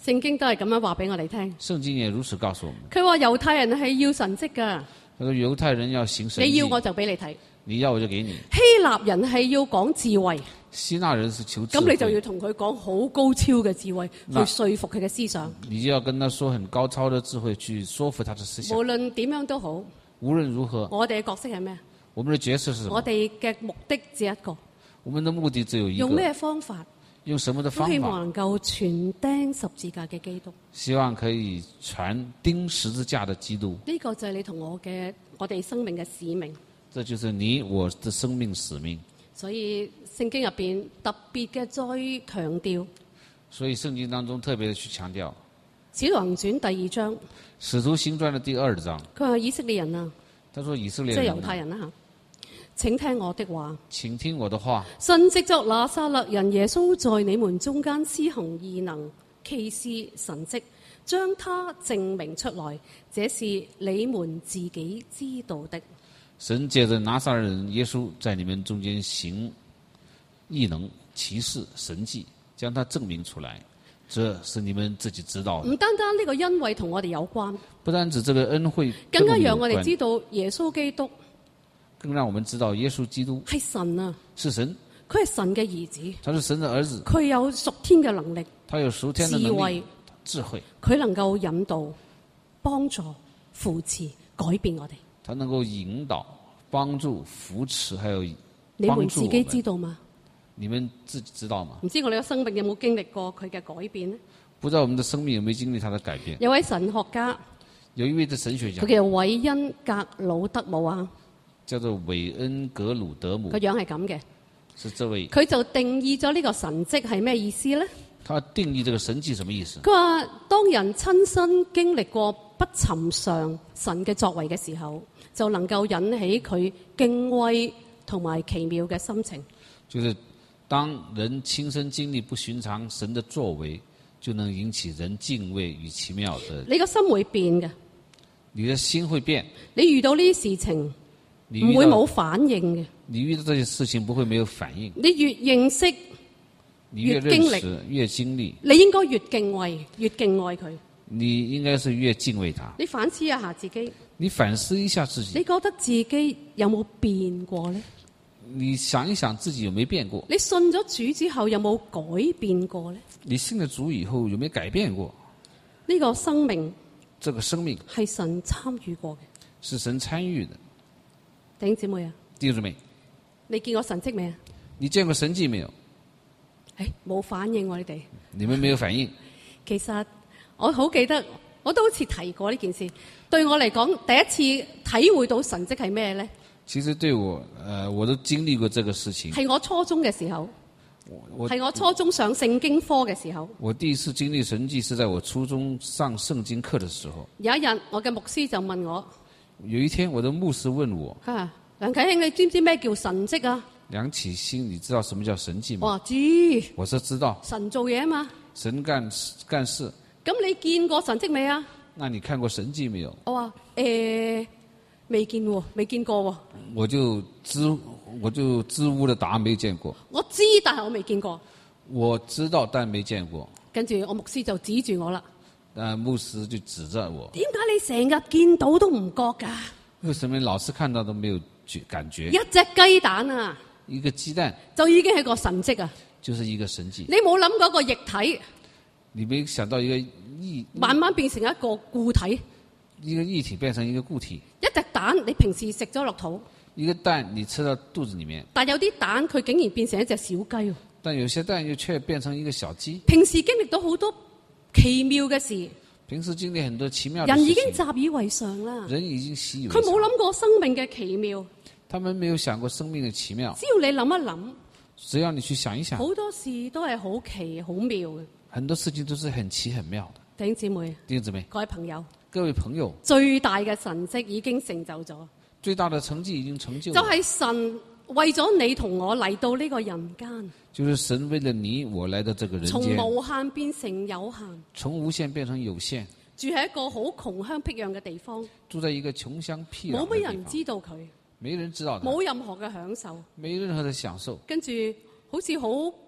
[SPEAKER 1] 聖經都係咁樣話俾我哋聽。
[SPEAKER 2] 聖經也如此告訴我們。
[SPEAKER 1] 佢話猶太人係要神蹟㗎，
[SPEAKER 2] 他說猶太人要行神蹟，
[SPEAKER 1] 你要我就俾你睇。
[SPEAKER 2] 你要我就給你。
[SPEAKER 1] 希臘人係要講智慧，
[SPEAKER 2] 希臘人是求智慧，
[SPEAKER 1] 咁你就要同佢講好高超嘅智慧去
[SPEAKER 2] 那
[SPEAKER 1] 說服佢嘅思想。
[SPEAKER 2] 你就要跟他說很高超的智慧去說服他的思想。
[SPEAKER 1] 無論點樣都好，
[SPEAKER 2] 無論如何，
[SPEAKER 1] 我哋嘅角色係咩？
[SPEAKER 2] 我們的角色是什麼？
[SPEAKER 1] 我哋嘅目的只一個，
[SPEAKER 2] 我們的目的只有一個。
[SPEAKER 1] 用咩方法？
[SPEAKER 2] 用什麼的
[SPEAKER 1] 都希
[SPEAKER 2] 方法？
[SPEAKER 1] 望能夠傳釘十字架嘅基督。
[SPEAKER 2] 希望可以傳釘十字架的基督。
[SPEAKER 1] 呢個就係你同我嘅我哋生命嘅使命。
[SPEAKER 2] 這就是你我的生命使命。
[SPEAKER 1] 所以聖經入邊特別嘅再強調，
[SPEAKER 2] 所以聖經當中特別的去強調，《
[SPEAKER 1] 使徒行傳》第二章，
[SPEAKER 2] 使徒行傳的第二章，
[SPEAKER 1] 佢話以色列人啊，
[SPEAKER 2] 他說以色列
[SPEAKER 1] 即係
[SPEAKER 2] 人，
[SPEAKER 1] 猶太人啦嚇，請聽我的話。
[SPEAKER 2] 請聽我的話。
[SPEAKER 1] 神藉着拿撒勒人耶穌在你們中間施行異能、奇事、神蹟，將他證明出來，這是你們自己知道的。
[SPEAKER 2] 神借着拿撒勒人耶穌在你們中間行異能、奇事、神蹟，將他證明出來，這是你們自己知道的。
[SPEAKER 1] 唔單單呢個恩惠同我哋有關，
[SPEAKER 2] 不單止這個恩惠，
[SPEAKER 1] 更加讓我哋知道耶穌基督
[SPEAKER 2] 更讓我們知道耶穌基督
[SPEAKER 1] 係神啊，
[SPEAKER 2] 是神，
[SPEAKER 1] 佢係神嘅兒子，
[SPEAKER 2] 他是神的兒子，
[SPEAKER 1] 佢有屬天嘅能力、
[SPEAKER 2] 他有屬天的能力、
[SPEAKER 1] 智慧，
[SPEAKER 2] 智慧，
[SPEAKER 1] 佢能夠引導、幫助、扶持、改變我哋。
[SPEAKER 2] 他能夠引導、幫助、扶持，還有
[SPEAKER 1] 你們自己知道嗎？
[SPEAKER 2] 你們自己知道嗎？
[SPEAKER 1] 唔知我哋嘅生命有冇經歷過佢嘅改變呢？
[SPEAKER 2] 不知道我們的生命有沒有經歷他的改變？
[SPEAKER 1] 有位神學家，
[SPEAKER 2] 有一位的神學家，
[SPEAKER 1] 佢叫韋恩格魯德姆啊，
[SPEAKER 2] 叫做韋恩格魯德姆，
[SPEAKER 1] 個樣係咁嘅。
[SPEAKER 2] 是這位。
[SPEAKER 1] 佢就定義咗呢個神蹟係咩意思呢？
[SPEAKER 2] 他定義這個神蹟什麼意思？
[SPEAKER 1] 佢話當人親身經歷過不尋常神嘅作為嘅時候，就能夠引起佢敬畏同埋奇妙嘅心情。
[SPEAKER 2] 就是當人親身經歷不尋常神的作為，就能引起人敬畏與奇妙的。
[SPEAKER 1] 你個心會變嘅，
[SPEAKER 2] 你的心會變。
[SPEAKER 1] 你遇到呢啲事情唔會冇反應嘅。
[SPEAKER 2] 你遇到這些事情不會沒有反應。
[SPEAKER 1] 你越認識，
[SPEAKER 2] 你越認識越經歷，
[SPEAKER 1] 你應該越敬畏，越敬愛佢。
[SPEAKER 2] 你應該是越敬畏他。
[SPEAKER 1] 你反思一下自己，
[SPEAKER 2] 你反思一下自己，
[SPEAKER 1] 你覺得自己有冇變過呢？
[SPEAKER 2] 你想一想自己有沒有變過？
[SPEAKER 1] 你信咗主之後有冇改變過呢？
[SPEAKER 2] 你信了主以後有沒有改變過？
[SPEAKER 1] 呢個生命，
[SPEAKER 2] 這個生命
[SPEAKER 1] 係神參與過嘅，
[SPEAKER 2] 是神參與的。
[SPEAKER 1] 弟兄姊妹啊，
[SPEAKER 2] 弟兄姊妹，
[SPEAKER 1] 你見過神蹟未啊？
[SPEAKER 2] 你見過神蹟沒有？
[SPEAKER 1] 誒，冇反應喎，你哋。
[SPEAKER 2] 你們沒有反應。
[SPEAKER 1] 其實我好記得，我都好似提過呢件事。對我嚟講，第一次體會到神蹟係咩呢？
[SPEAKER 2] 其實對我，呃，我都經歷過這個事情。
[SPEAKER 1] 係我初中嘅時候，
[SPEAKER 2] 我
[SPEAKER 1] 係我初中上聖經科嘅時候。
[SPEAKER 2] 我第一次經歷神蹟是在我初中上聖經課的時候。
[SPEAKER 1] 有一日，我嘅牧師就問我：
[SPEAKER 2] 有一天，我的牧師問我：
[SPEAKER 1] 啊，梁啟興，你知唔知咩叫神蹟啊？
[SPEAKER 2] 梁啟興，你知道什麼叫神蹟嗎？
[SPEAKER 1] 我話知。
[SPEAKER 2] 我說知道。
[SPEAKER 1] 神做嘢啊嘛。
[SPEAKER 2] 神幹幹事。
[SPEAKER 1] 咁你見過神蹟未啊？
[SPEAKER 2] 那你看過神蹟沒有？
[SPEAKER 1] 我話誒，未見喎，未見過喎。
[SPEAKER 2] 我就支我就支吾的答沒見過。
[SPEAKER 1] 我知，但係我未見過。
[SPEAKER 2] 我知道，但沒見過。
[SPEAKER 1] 跟住我牧師就指住我啦。
[SPEAKER 2] 但牧師就指着我。
[SPEAKER 1] 點解你成日見到都唔覺㗎？
[SPEAKER 2] 為什麼老是看到都沒有覺感覺？
[SPEAKER 1] 一隻雞蛋啊！
[SPEAKER 2] 一個雞蛋
[SPEAKER 1] 就已經係個神蹟啊！
[SPEAKER 2] 就是一個神蹟。
[SPEAKER 1] 你冇諗過個液體，
[SPEAKER 2] 你沒想到一個液
[SPEAKER 1] 慢慢變成一個固體，
[SPEAKER 2] 一個液體變成一個固體。
[SPEAKER 1] 一隻蛋你平時食咗落肚，
[SPEAKER 2] 一個蛋你吃到肚子裡面，
[SPEAKER 1] 但有啲蛋佢竟然變成一隻小雞。
[SPEAKER 2] 但有些蛋又卻變成一個小雞。
[SPEAKER 1] 平時經歷到好多奇妙嘅事，
[SPEAKER 2] 平時經歷很多奇妙的事情，
[SPEAKER 1] 人已經習以為常啦。
[SPEAKER 2] 人已經習以為
[SPEAKER 1] 佢
[SPEAKER 2] 常。
[SPEAKER 1] 冇諗過生命嘅奇妙。
[SPEAKER 2] 他們沒有想過生命的奇妙。
[SPEAKER 1] 只要你諗一諗，
[SPEAKER 2] 只要你去想一想，
[SPEAKER 1] 好多事都係好奇好妙嘅。
[SPEAKER 2] 很多事情都是很奇很妙的。
[SPEAKER 1] 弟兄姊妹，
[SPEAKER 2] 弟兄姊妹，
[SPEAKER 1] 各位朋友，
[SPEAKER 2] 各位朋友，
[SPEAKER 1] 最大嘅神蹟已經成就咗。
[SPEAKER 2] 最大的成績已經成就了。
[SPEAKER 1] 就係神為咗你同我嚟到呢個人間。
[SPEAKER 2] 就是神為了你我來到這個人間。
[SPEAKER 1] 從無限變成有限。
[SPEAKER 2] 從無限變成有限。
[SPEAKER 1] 住喺一個好窮鄉僻壤嘅地方。
[SPEAKER 2] 住在一個窮鄉僻壤。
[SPEAKER 1] 冇乜人知道佢。
[SPEAKER 2] 沒人知道他。
[SPEAKER 1] 冇任何嘅享受。
[SPEAKER 2] 沒任何的享受。
[SPEAKER 1] 跟住好似好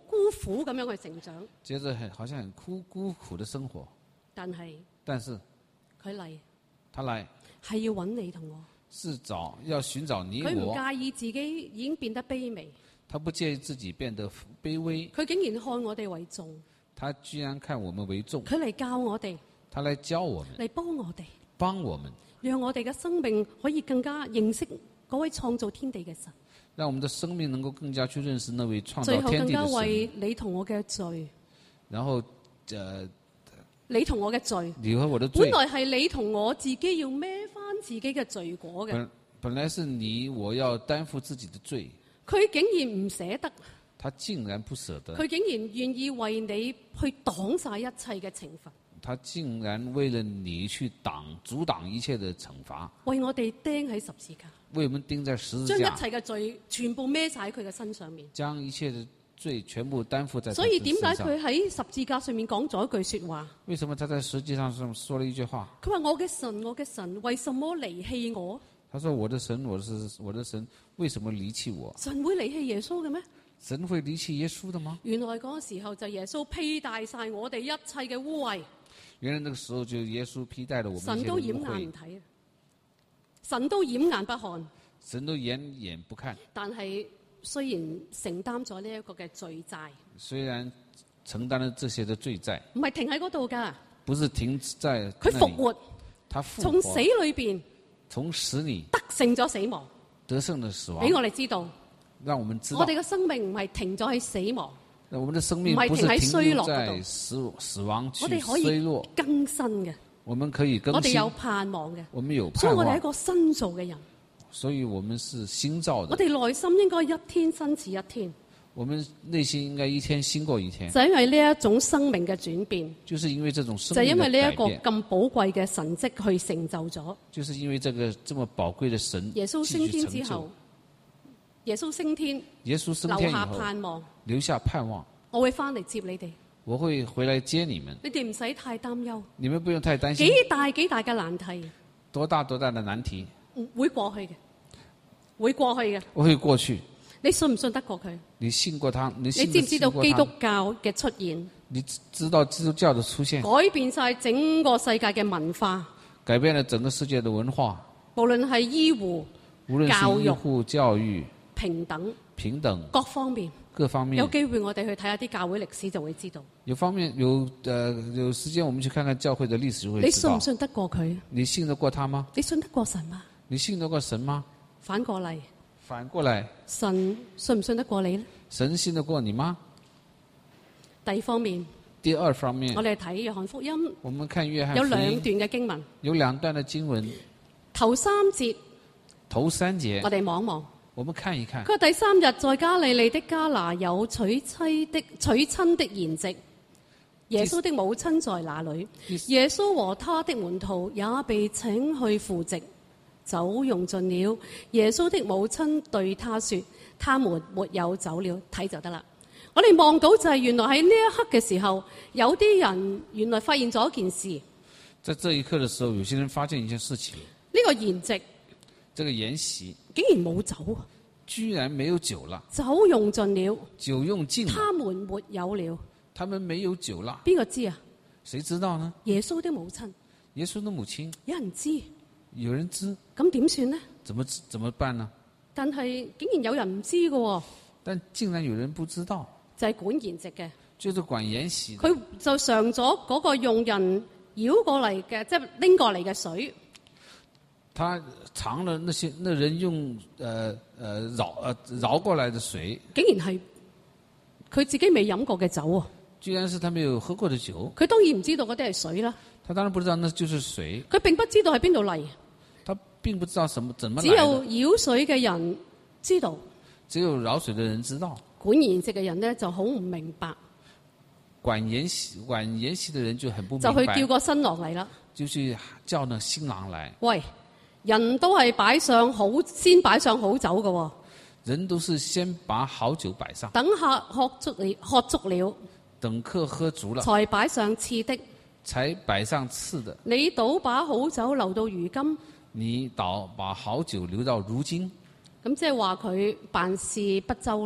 [SPEAKER 1] 孤苦咁樣去成長。
[SPEAKER 2] 接着很好像很孤孤苦的生活，
[SPEAKER 1] 但係
[SPEAKER 2] 但是
[SPEAKER 1] 佢嚟
[SPEAKER 2] 他來
[SPEAKER 1] 係要揾你同我，
[SPEAKER 2] 是找要尋找你
[SPEAKER 1] 佢唔
[SPEAKER 2] 我，
[SPEAKER 1] 介意自己已經變得卑微，
[SPEAKER 2] 他不介意自己變得卑微，
[SPEAKER 1] 佢竟然看我哋為重，
[SPEAKER 2] 他居然看我們為重，
[SPEAKER 1] 佢嚟教我哋，
[SPEAKER 2] 他來教我們，
[SPEAKER 1] 嚟幫我哋，
[SPEAKER 2] 幫我們，
[SPEAKER 1] 讓我哋嘅生命可以更加認識嗰位創造天地嘅神，
[SPEAKER 2] 讓我們的生命能夠更加去認識那位創造
[SPEAKER 1] 最後更加
[SPEAKER 2] 天地的神，
[SPEAKER 1] 為你同我嘅罪，
[SPEAKER 2] 然後，呃，
[SPEAKER 1] 你同我嘅罪，
[SPEAKER 2] 你和我的罪，
[SPEAKER 1] 本來係你同我自己要孭翻自己嘅罪果嘅，
[SPEAKER 2] 本本來是你我要擔負自己的罪，
[SPEAKER 1] 佢竟然唔捨得，
[SPEAKER 2] 他竟然不捨得，
[SPEAKER 1] 佢竟然願意為你去擋晒一切嘅懲罰，
[SPEAKER 2] 他竟然為了你去擋阻擋一切的懲罰，
[SPEAKER 1] 為我哋釘喺十字架，
[SPEAKER 2] 為我們釘在十字
[SPEAKER 1] 將一
[SPEAKER 2] 架，
[SPEAKER 1] 切嘅罪全部孭晒喺佢嘅身上面。
[SPEAKER 2] 將一切的罪全部擔負在他
[SPEAKER 1] 所以點解
[SPEAKER 2] 身上。
[SPEAKER 1] 佢喺十字架上面講咗一句說話？
[SPEAKER 2] 為什麼他在實際上上說了一句話？
[SPEAKER 1] 佢話：我嘅神，我嘅神，為什麼離棄我？
[SPEAKER 2] 他說：我的神，我的我的神，為什麼離棄我？
[SPEAKER 1] 神會離棄耶穌嘅咩？
[SPEAKER 2] 神會離棄耶穌的嗎？
[SPEAKER 1] 原來嗰個時候就耶穌披戴晒我哋一切嘅污穢，
[SPEAKER 2] 原來那個時候就耶穌披戴了我們一切的
[SPEAKER 1] 神都掩
[SPEAKER 2] 污穢
[SPEAKER 1] 眼唔睇，神都掩眼不看。
[SPEAKER 2] 神都掩眼不看。
[SPEAKER 1] 但係雖然承擔咗呢一個嘅罪債，
[SPEAKER 2] 雖然承擔了這些的罪債，
[SPEAKER 1] 唔係停喺嗰度㗎，
[SPEAKER 2] 不是停在
[SPEAKER 1] 佢復活，
[SPEAKER 2] 他復活，
[SPEAKER 1] 從死裏邊
[SPEAKER 2] 從死裏
[SPEAKER 1] 得勝咗死亡，
[SPEAKER 2] 得勝了死亡，
[SPEAKER 1] 俾我哋知道，
[SPEAKER 2] 讓我們知道
[SPEAKER 1] 我哋嘅生命唔係停咗喺死亡，
[SPEAKER 2] 我們的生命不是停留在死死亡去
[SPEAKER 1] 我哋可以
[SPEAKER 2] 衰落，
[SPEAKER 1] 更新嘅，
[SPEAKER 2] 我們可以更新，
[SPEAKER 1] 我哋有盼望嘅，
[SPEAKER 2] 我們有
[SPEAKER 1] 所以
[SPEAKER 2] 盼望，
[SPEAKER 1] 我哋係一個新造嘅人，
[SPEAKER 2] 所以我們是新造的。
[SPEAKER 1] 我哋內心應該一天新似一天，
[SPEAKER 2] 我們內心應該一天新過一天，
[SPEAKER 1] 就係因為呢一種生命嘅轉變，
[SPEAKER 2] 就是因為這種生
[SPEAKER 1] 就係因
[SPEAKER 2] 命的改
[SPEAKER 1] 為呢一個
[SPEAKER 2] 變，
[SPEAKER 1] 咁寶貴嘅神蹟去成就咗。
[SPEAKER 2] 就是因為這個這麼寶貴的神
[SPEAKER 1] 耶穌升天之
[SPEAKER 2] 繼續成
[SPEAKER 1] 後
[SPEAKER 2] 就，
[SPEAKER 1] 耶穌升天，
[SPEAKER 2] 耶穌升
[SPEAKER 1] 留下
[SPEAKER 2] 天以後
[SPEAKER 1] 盼望，
[SPEAKER 2] 留下盼望，
[SPEAKER 1] 我會翻嚟接你哋，
[SPEAKER 2] 我會回來接你們，
[SPEAKER 1] 你哋唔使太擔憂。
[SPEAKER 2] 你們不用太擔心
[SPEAKER 1] 幾大幾大嘅難題，
[SPEAKER 2] 多大多大的難題，
[SPEAKER 1] 會過去嘅，會過去嘅。
[SPEAKER 2] 我會過去。
[SPEAKER 1] 你信唔信得過佢？
[SPEAKER 2] 你信過他？你
[SPEAKER 1] 你
[SPEAKER 2] 信
[SPEAKER 1] 知唔知道
[SPEAKER 2] 信過他
[SPEAKER 1] 基督教嘅出現，
[SPEAKER 2] 你知道基督教的出現，
[SPEAKER 1] 改變晒整個世界嘅文化，
[SPEAKER 2] 改變了整個世界的文化，
[SPEAKER 1] 無論係醫護、
[SPEAKER 2] 無論
[SPEAKER 1] 教育
[SPEAKER 2] 是醫護、教育、
[SPEAKER 1] 平等
[SPEAKER 2] 平等
[SPEAKER 1] 各方面。
[SPEAKER 2] 各方面
[SPEAKER 1] 有。機會我哋去睇下啲教會歷史就會知道。
[SPEAKER 2] 有方面有呃有時間我們去看看教會的歷史會知道。
[SPEAKER 1] 你信唔信得過佢？
[SPEAKER 2] 你信得過他嗎？
[SPEAKER 1] 你信得過神嗎？
[SPEAKER 2] 你信得過神嗎？
[SPEAKER 1] 反過嚟，
[SPEAKER 2] 反過來，
[SPEAKER 1] 神信唔信得過你呢？
[SPEAKER 2] 神信得過你嗎？
[SPEAKER 1] 第二方面，
[SPEAKER 2] 第二方面
[SPEAKER 1] 我，哋睇約翰福音
[SPEAKER 2] 我們看約翰
[SPEAKER 1] 有兩
[SPEAKER 2] 福音
[SPEAKER 1] 段嘅經文，
[SPEAKER 2] 有兩段的經文，
[SPEAKER 1] 頭三節
[SPEAKER 2] 頭三節
[SPEAKER 1] 我哋望一望。
[SPEAKER 2] 我們看一看。
[SPEAKER 1] 佢話第三日在加利利的迦拿有娶妻的娶親的筵席，耶穌的母親在那裏，耶穌和他的門徒也被請去赴席。酒用盡了，耶穌的母親對他說：他們沒有酒了，睇就得啦。我哋望到就係原來喺呢一刻嘅時候，有啲人原來發現咗一件事，
[SPEAKER 2] 在這一刻的時候，有些人發現一件事情，
[SPEAKER 1] 呢、個筵席
[SPEAKER 2] 這個筵席
[SPEAKER 1] 竟然冇酒，
[SPEAKER 2] 居然沒有酒了，
[SPEAKER 1] 酒用盡了，
[SPEAKER 2] 酒用盡了，
[SPEAKER 1] 他們沒有了。
[SPEAKER 2] 他們沒有酒了，
[SPEAKER 1] 邊個知啊？
[SPEAKER 2] 誰知道呢？
[SPEAKER 1] 耶穌的母親，
[SPEAKER 2] 耶穌的母親，
[SPEAKER 1] 有人知，
[SPEAKER 2] 有人知，
[SPEAKER 1] 咁點算呢？
[SPEAKER 2] 怎麼怎麼辦呢？
[SPEAKER 1] 但係竟然有人唔知嘅喎，
[SPEAKER 2] 但竟然有人不知道，
[SPEAKER 1] 就係管筵席嘅，
[SPEAKER 2] 就是管筵席的，
[SPEAKER 1] 佢就嘗咗嗰個用人舀過嚟嘅，即係拎過嚟嘅水，
[SPEAKER 2] 他嘗了那些那人用呃呃舀呃舀過來的水，
[SPEAKER 1] 竟然係佢自己未飲過嘅酒啊！
[SPEAKER 2] 居然是他沒有喝過的酒，
[SPEAKER 1] 佢當然唔知道嗰啲係水啦，
[SPEAKER 2] 他當然不知道那就是水，
[SPEAKER 1] 佢並不知道喺邊度嚟，
[SPEAKER 2] 他並不知道什麼怎麼來
[SPEAKER 1] 只有
[SPEAKER 2] 的，
[SPEAKER 1] 舀水嘅人知道，
[SPEAKER 2] 只有舀水的人知道，
[SPEAKER 1] 管筵席嘅人呢就好唔明白，
[SPEAKER 2] 管筵席管筵席的人就很不明
[SPEAKER 1] 就去
[SPEAKER 2] 白，
[SPEAKER 1] 叫個新郎嚟啦。
[SPEAKER 2] 就去叫那新郎來，
[SPEAKER 1] 喂，人都係擺上好，先擺上好酒嘅喎。
[SPEAKER 2] 人都是先把好酒擺上，
[SPEAKER 1] 等客喝足了，喝足了，
[SPEAKER 2] 等客喝足了，
[SPEAKER 1] 才擺上次的。
[SPEAKER 2] 才擺上次的。
[SPEAKER 1] 你倒把好酒留到如今，
[SPEAKER 2] 你倒把好酒留到如今，
[SPEAKER 1] 咁即係話佢辦事不周啦。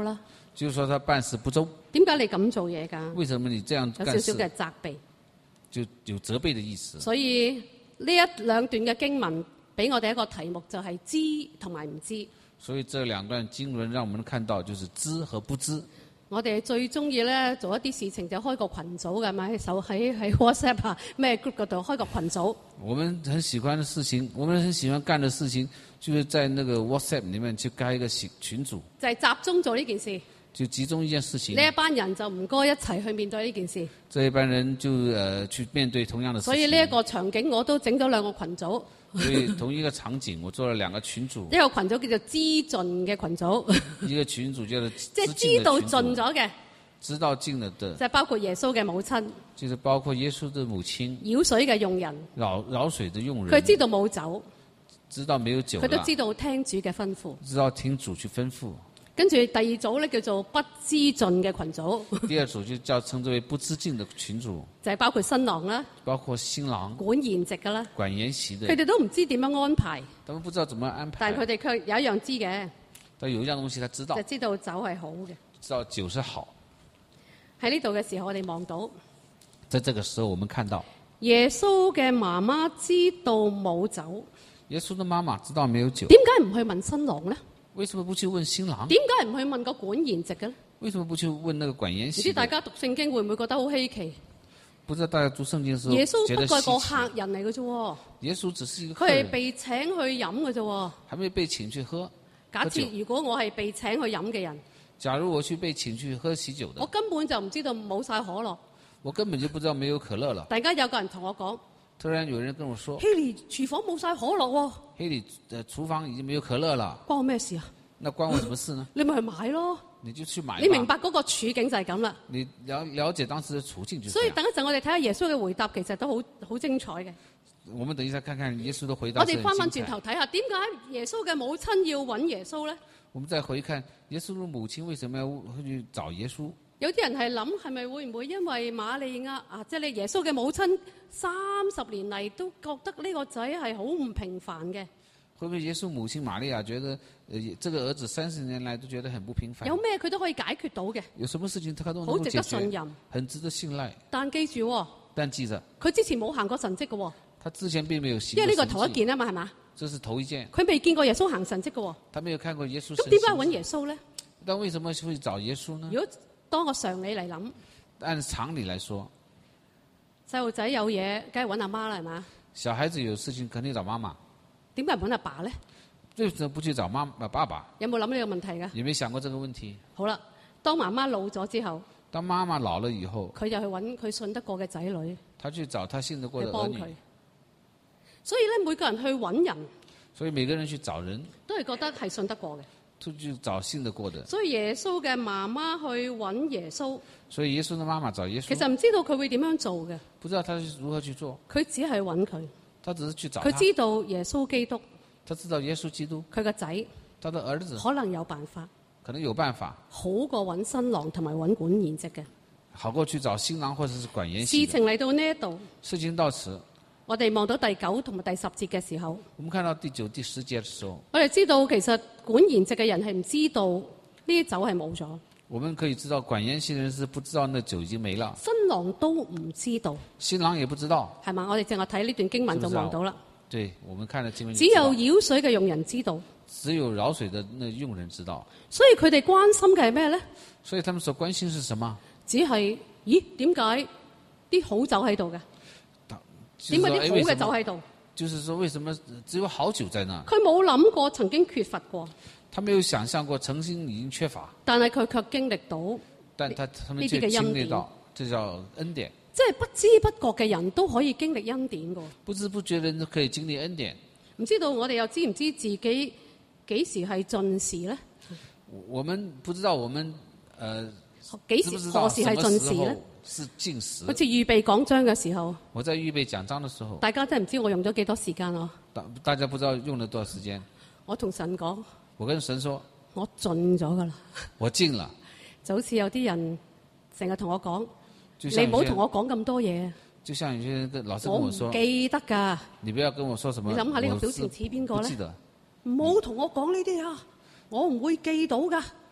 [SPEAKER 2] 就是說他辦事不周。
[SPEAKER 1] 點解你咁做嘢㗎？
[SPEAKER 2] 為什麼你這樣
[SPEAKER 1] 有少
[SPEAKER 2] 幹
[SPEAKER 1] 少嘅
[SPEAKER 2] 事？
[SPEAKER 1] 責備。
[SPEAKER 2] 就有責備的意思。
[SPEAKER 1] 所以呢一兩段嘅經文俾我哋一個題目，就係知同埋唔知。
[SPEAKER 2] 所以這兩段經文讓我們看到，就是知和不知。
[SPEAKER 1] 我哋最中意咧做一啲事情就開個群組嘅，咪喺手喺喺 WhatsApp 啊咩 group 嗰度開個群組。
[SPEAKER 2] 我們很喜歡的事情，我們很喜歡幹的事情，就是在那個 WhatsApp 裡面去開一個群組，
[SPEAKER 1] 就係集中做呢件事。
[SPEAKER 2] 就集中一件事情。
[SPEAKER 1] 呢一班人就唔該一齊去面對呢件事。
[SPEAKER 2] 這一班人就呃去面對同樣的事情。
[SPEAKER 1] 所以呢一個場景我都整咗兩個群組。
[SPEAKER 2] 所以同一個場景，我做了兩個群組。
[SPEAKER 1] 一個群組叫做知盡嘅群組。
[SPEAKER 2] 一個群組叫做
[SPEAKER 1] 即係知道盡咗嘅。
[SPEAKER 2] 知道盡了的。
[SPEAKER 1] 即係包括耶穌嘅母親。
[SPEAKER 2] 就是包括耶穌的母親。
[SPEAKER 1] 舀水嘅傭人。
[SPEAKER 2] 舀舀水的傭人。
[SPEAKER 1] 佢知道冇酒。
[SPEAKER 2] 知道沒有酒。
[SPEAKER 1] 佢都知道聽主嘅吩咐。
[SPEAKER 2] 知道聽主去吩咐。
[SPEAKER 1] 跟住第二組咧叫做不知盡嘅群組。
[SPEAKER 2] 第二組就叫稱之為不知盡的群組。
[SPEAKER 1] 就係包括新郎啦。
[SPEAKER 2] 包括新郎。
[SPEAKER 1] 管筵席嘅啦。
[SPEAKER 2] 管筵席的。
[SPEAKER 1] 佢哋都唔知點樣安排。
[SPEAKER 2] 他們不知道怎麼安排。
[SPEAKER 1] 但係佢哋卻有一樣知嘅。
[SPEAKER 2] 但有一樣東西他知道。
[SPEAKER 1] 就知道酒係好嘅。
[SPEAKER 2] 知道酒是好。
[SPEAKER 1] 喺呢度嘅時候，我哋望到。
[SPEAKER 2] 在這個時候，我們看到。
[SPEAKER 1] 耶穌嘅媽媽知道冇酒。
[SPEAKER 2] 耶穌的媽媽知道沒有酒。
[SPEAKER 1] 點解唔去問新郎呢？
[SPEAKER 2] 為什麼不去問新郎？
[SPEAKER 1] 點解唔去問個管筵席嘅呢？
[SPEAKER 2] 為什麼不去問那個管筵席？
[SPEAKER 1] 唔知大家讀聖經會唔會覺得好稀奇？
[SPEAKER 2] 不知道大家讀聖經嘅時候，
[SPEAKER 1] 耶穌不過係個
[SPEAKER 2] 客
[SPEAKER 1] 客人嚟嘅啫。
[SPEAKER 2] 耶穌只是一個客
[SPEAKER 1] 人。佢
[SPEAKER 2] 人。
[SPEAKER 1] 係被請去飲嘅啫。
[SPEAKER 2] 還沒被請去喝。
[SPEAKER 1] 假設如果我係被請去飲嘅人。
[SPEAKER 2] 假如我去被請去喝喜酒的。
[SPEAKER 1] 我根本就唔知道冇晒可樂。
[SPEAKER 2] 我根本就不知道沒有可樂了。
[SPEAKER 1] 突然間有個人同我講。
[SPEAKER 2] 突然有人跟我說。
[SPEAKER 1] 希利廚房冇晒可樂喎。
[SPEAKER 2] 希利誒，廚房已經沒有可樂了。
[SPEAKER 1] 關我咩事啊？
[SPEAKER 2] 那關我什麼事呢？
[SPEAKER 1] 你咪去買咯。
[SPEAKER 2] 你就去買。
[SPEAKER 1] 你明白嗰個處境就係咁啦。
[SPEAKER 2] 你了了解當時的處境就。
[SPEAKER 1] 所以等一陣我哋睇下耶穌嘅回答，其實都好好精彩嘅。
[SPEAKER 2] 我們等一下看看耶穌的回答。
[SPEAKER 1] 我哋翻翻轉頭睇下，點解耶穌嘅母親要揾耶穌咧？
[SPEAKER 2] 我們再回看耶穌的母親為什麼要去找耶穌？
[SPEAKER 1] 有啲人係諗，係咪會唔會因為瑪利亞啊，即係你耶穌嘅母親三十年嚟都覺得呢個仔係好唔平凡嘅？
[SPEAKER 2] 會唔會耶穌母親瑪利亞覺得，呃，這個兒子三十年來都覺得很不平凡？
[SPEAKER 1] 有咩佢都可以解決到嘅？
[SPEAKER 2] 有什麼事情他都能
[SPEAKER 1] 好值得信任，
[SPEAKER 2] 很值得信賴。
[SPEAKER 1] 但記住、哦，
[SPEAKER 2] 但記着，
[SPEAKER 1] 佢之前冇行過神蹟嘅、哦，
[SPEAKER 2] 他之前並沒有行過神蹟。
[SPEAKER 1] 因為呢個頭一件啊嘛，係嘛？
[SPEAKER 2] 這是頭一件。
[SPEAKER 1] 佢未見過耶穌行神蹟嘅、哦，
[SPEAKER 2] 他沒有看過耶穌。
[SPEAKER 1] 咁點解揾耶穌咧？
[SPEAKER 2] 但為什麼會找耶穌呢？
[SPEAKER 1] 如果當個常理嚟諗，
[SPEAKER 2] 按常理來說，
[SPEAKER 1] 細路仔有嘢，梗係揾阿媽啦，係嘛？
[SPEAKER 2] 小孩子有事情肯定找媽媽。
[SPEAKER 1] 點解唔揾阿爸咧？
[SPEAKER 2] 為什麼不去找媽爸爸？
[SPEAKER 1] 有冇諗呢個問題㗎？
[SPEAKER 2] 有沒有想過這個問題？
[SPEAKER 1] 好啦，當媽媽老咗之後，
[SPEAKER 2] 當媽媽老了以後，
[SPEAKER 1] 佢就去揾佢信得過嘅仔女，
[SPEAKER 2] 他去找他信得過的兒女。
[SPEAKER 1] 所以咧，每個人去揾人，
[SPEAKER 2] 所以每個人去找人，
[SPEAKER 1] 都係覺得係信得過嘅。
[SPEAKER 2] 就去找信得過的。
[SPEAKER 1] 所以耶穌嘅媽媽去揾耶穌。
[SPEAKER 2] 所以耶穌的媽媽找耶穌。
[SPEAKER 1] 其實唔知道佢會點樣做嘅。
[SPEAKER 2] 不知道他是如何去做。
[SPEAKER 1] 佢只係揾佢。
[SPEAKER 2] 他只是去找他。
[SPEAKER 1] 佢知道耶穌基督。
[SPEAKER 2] 他知道耶穌基督。
[SPEAKER 1] 佢個仔。
[SPEAKER 2] 他的兒子。
[SPEAKER 1] 可能有辦法。
[SPEAKER 2] 可能有辦法。
[SPEAKER 1] 好過揾新郎同埋揾管筵席嘅。
[SPEAKER 2] 好過去找新郎或者是管筵席。
[SPEAKER 1] 事情嚟到呢一度。
[SPEAKER 2] 事情到此。
[SPEAKER 1] 我哋望到第九同埋第十節嘅時候，
[SPEAKER 2] 我們看到第九、第十節嘅時候，
[SPEAKER 1] 我哋知道其實管筵席嘅人係唔知道呢啲酒係冇咗。
[SPEAKER 2] 我們可以知道管筵席嘅人是不知道那酒已經沒了。
[SPEAKER 1] 新郎都唔知道。
[SPEAKER 2] 新郎也不知道。
[SPEAKER 1] 係嘛？我哋淨係睇呢段經文就望到啦。
[SPEAKER 2] 對，我們看了經文。
[SPEAKER 1] 只有舀水嘅傭人知道。
[SPEAKER 2] 只有舀水的那傭人知道。
[SPEAKER 1] 所以佢哋關心嘅係咩咧？
[SPEAKER 2] 所以他們所關心是什麼？
[SPEAKER 1] 只係，咦？點解啲好酒喺度嘅？點解啲好嘅酒喺度？
[SPEAKER 2] 就是說，為什麼只有好酒在那？
[SPEAKER 1] 佢冇諗過曾經缺乏過。
[SPEAKER 2] 他沒有想象過曾經已經缺乏。
[SPEAKER 1] 但係佢卻經歷到。
[SPEAKER 2] 但他他們卻經歷到，這叫恩典。
[SPEAKER 1] 即係不知不覺嘅人都可以經歷恩典㗎。
[SPEAKER 2] 不知不覺的人都可以經歷恩典。
[SPEAKER 1] 唔知道我哋又知唔知自己幾時係進士咧？
[SPEAKER 2] 我們不知道我們，呃，
[SPEAKER 1] 幾時何時係進士咧？
[SPEAKER 2] 是進士。
[SPEAKER 1] 好似預備講章嘅時候，
[SPEAKER 2] 我在預備講章嘅時候，
[SPEAKER 1] 大家真係唔知我用咗幾多時間咯。
[SPEAKER 2] 大大家不知道用了多少時間。
[SPEAKER 1] 我同神講，
[SPEAKER 2] 我跟神說，
[SPEAKER 1] 我盡咗噶啦。
[SPEAKER 2] 我盡了。
[SPEAKER 1] 就好似有啲人成日同我講，你唔好同我講咁多嘢。
[SPEAKER 2] 就像有些人跟老師跟我說，
[SPEAKER 1] 我唔記得㗎。
[SPEAKER 2] 你不要跟我說什麼。
[SPEAKER 1] 你諗下呢個表情似邊個咧？
[SPEAKER 2] 不記得。
[SPEAKER 1] 唔好同我講呢啲啊，我唔會記到㗎。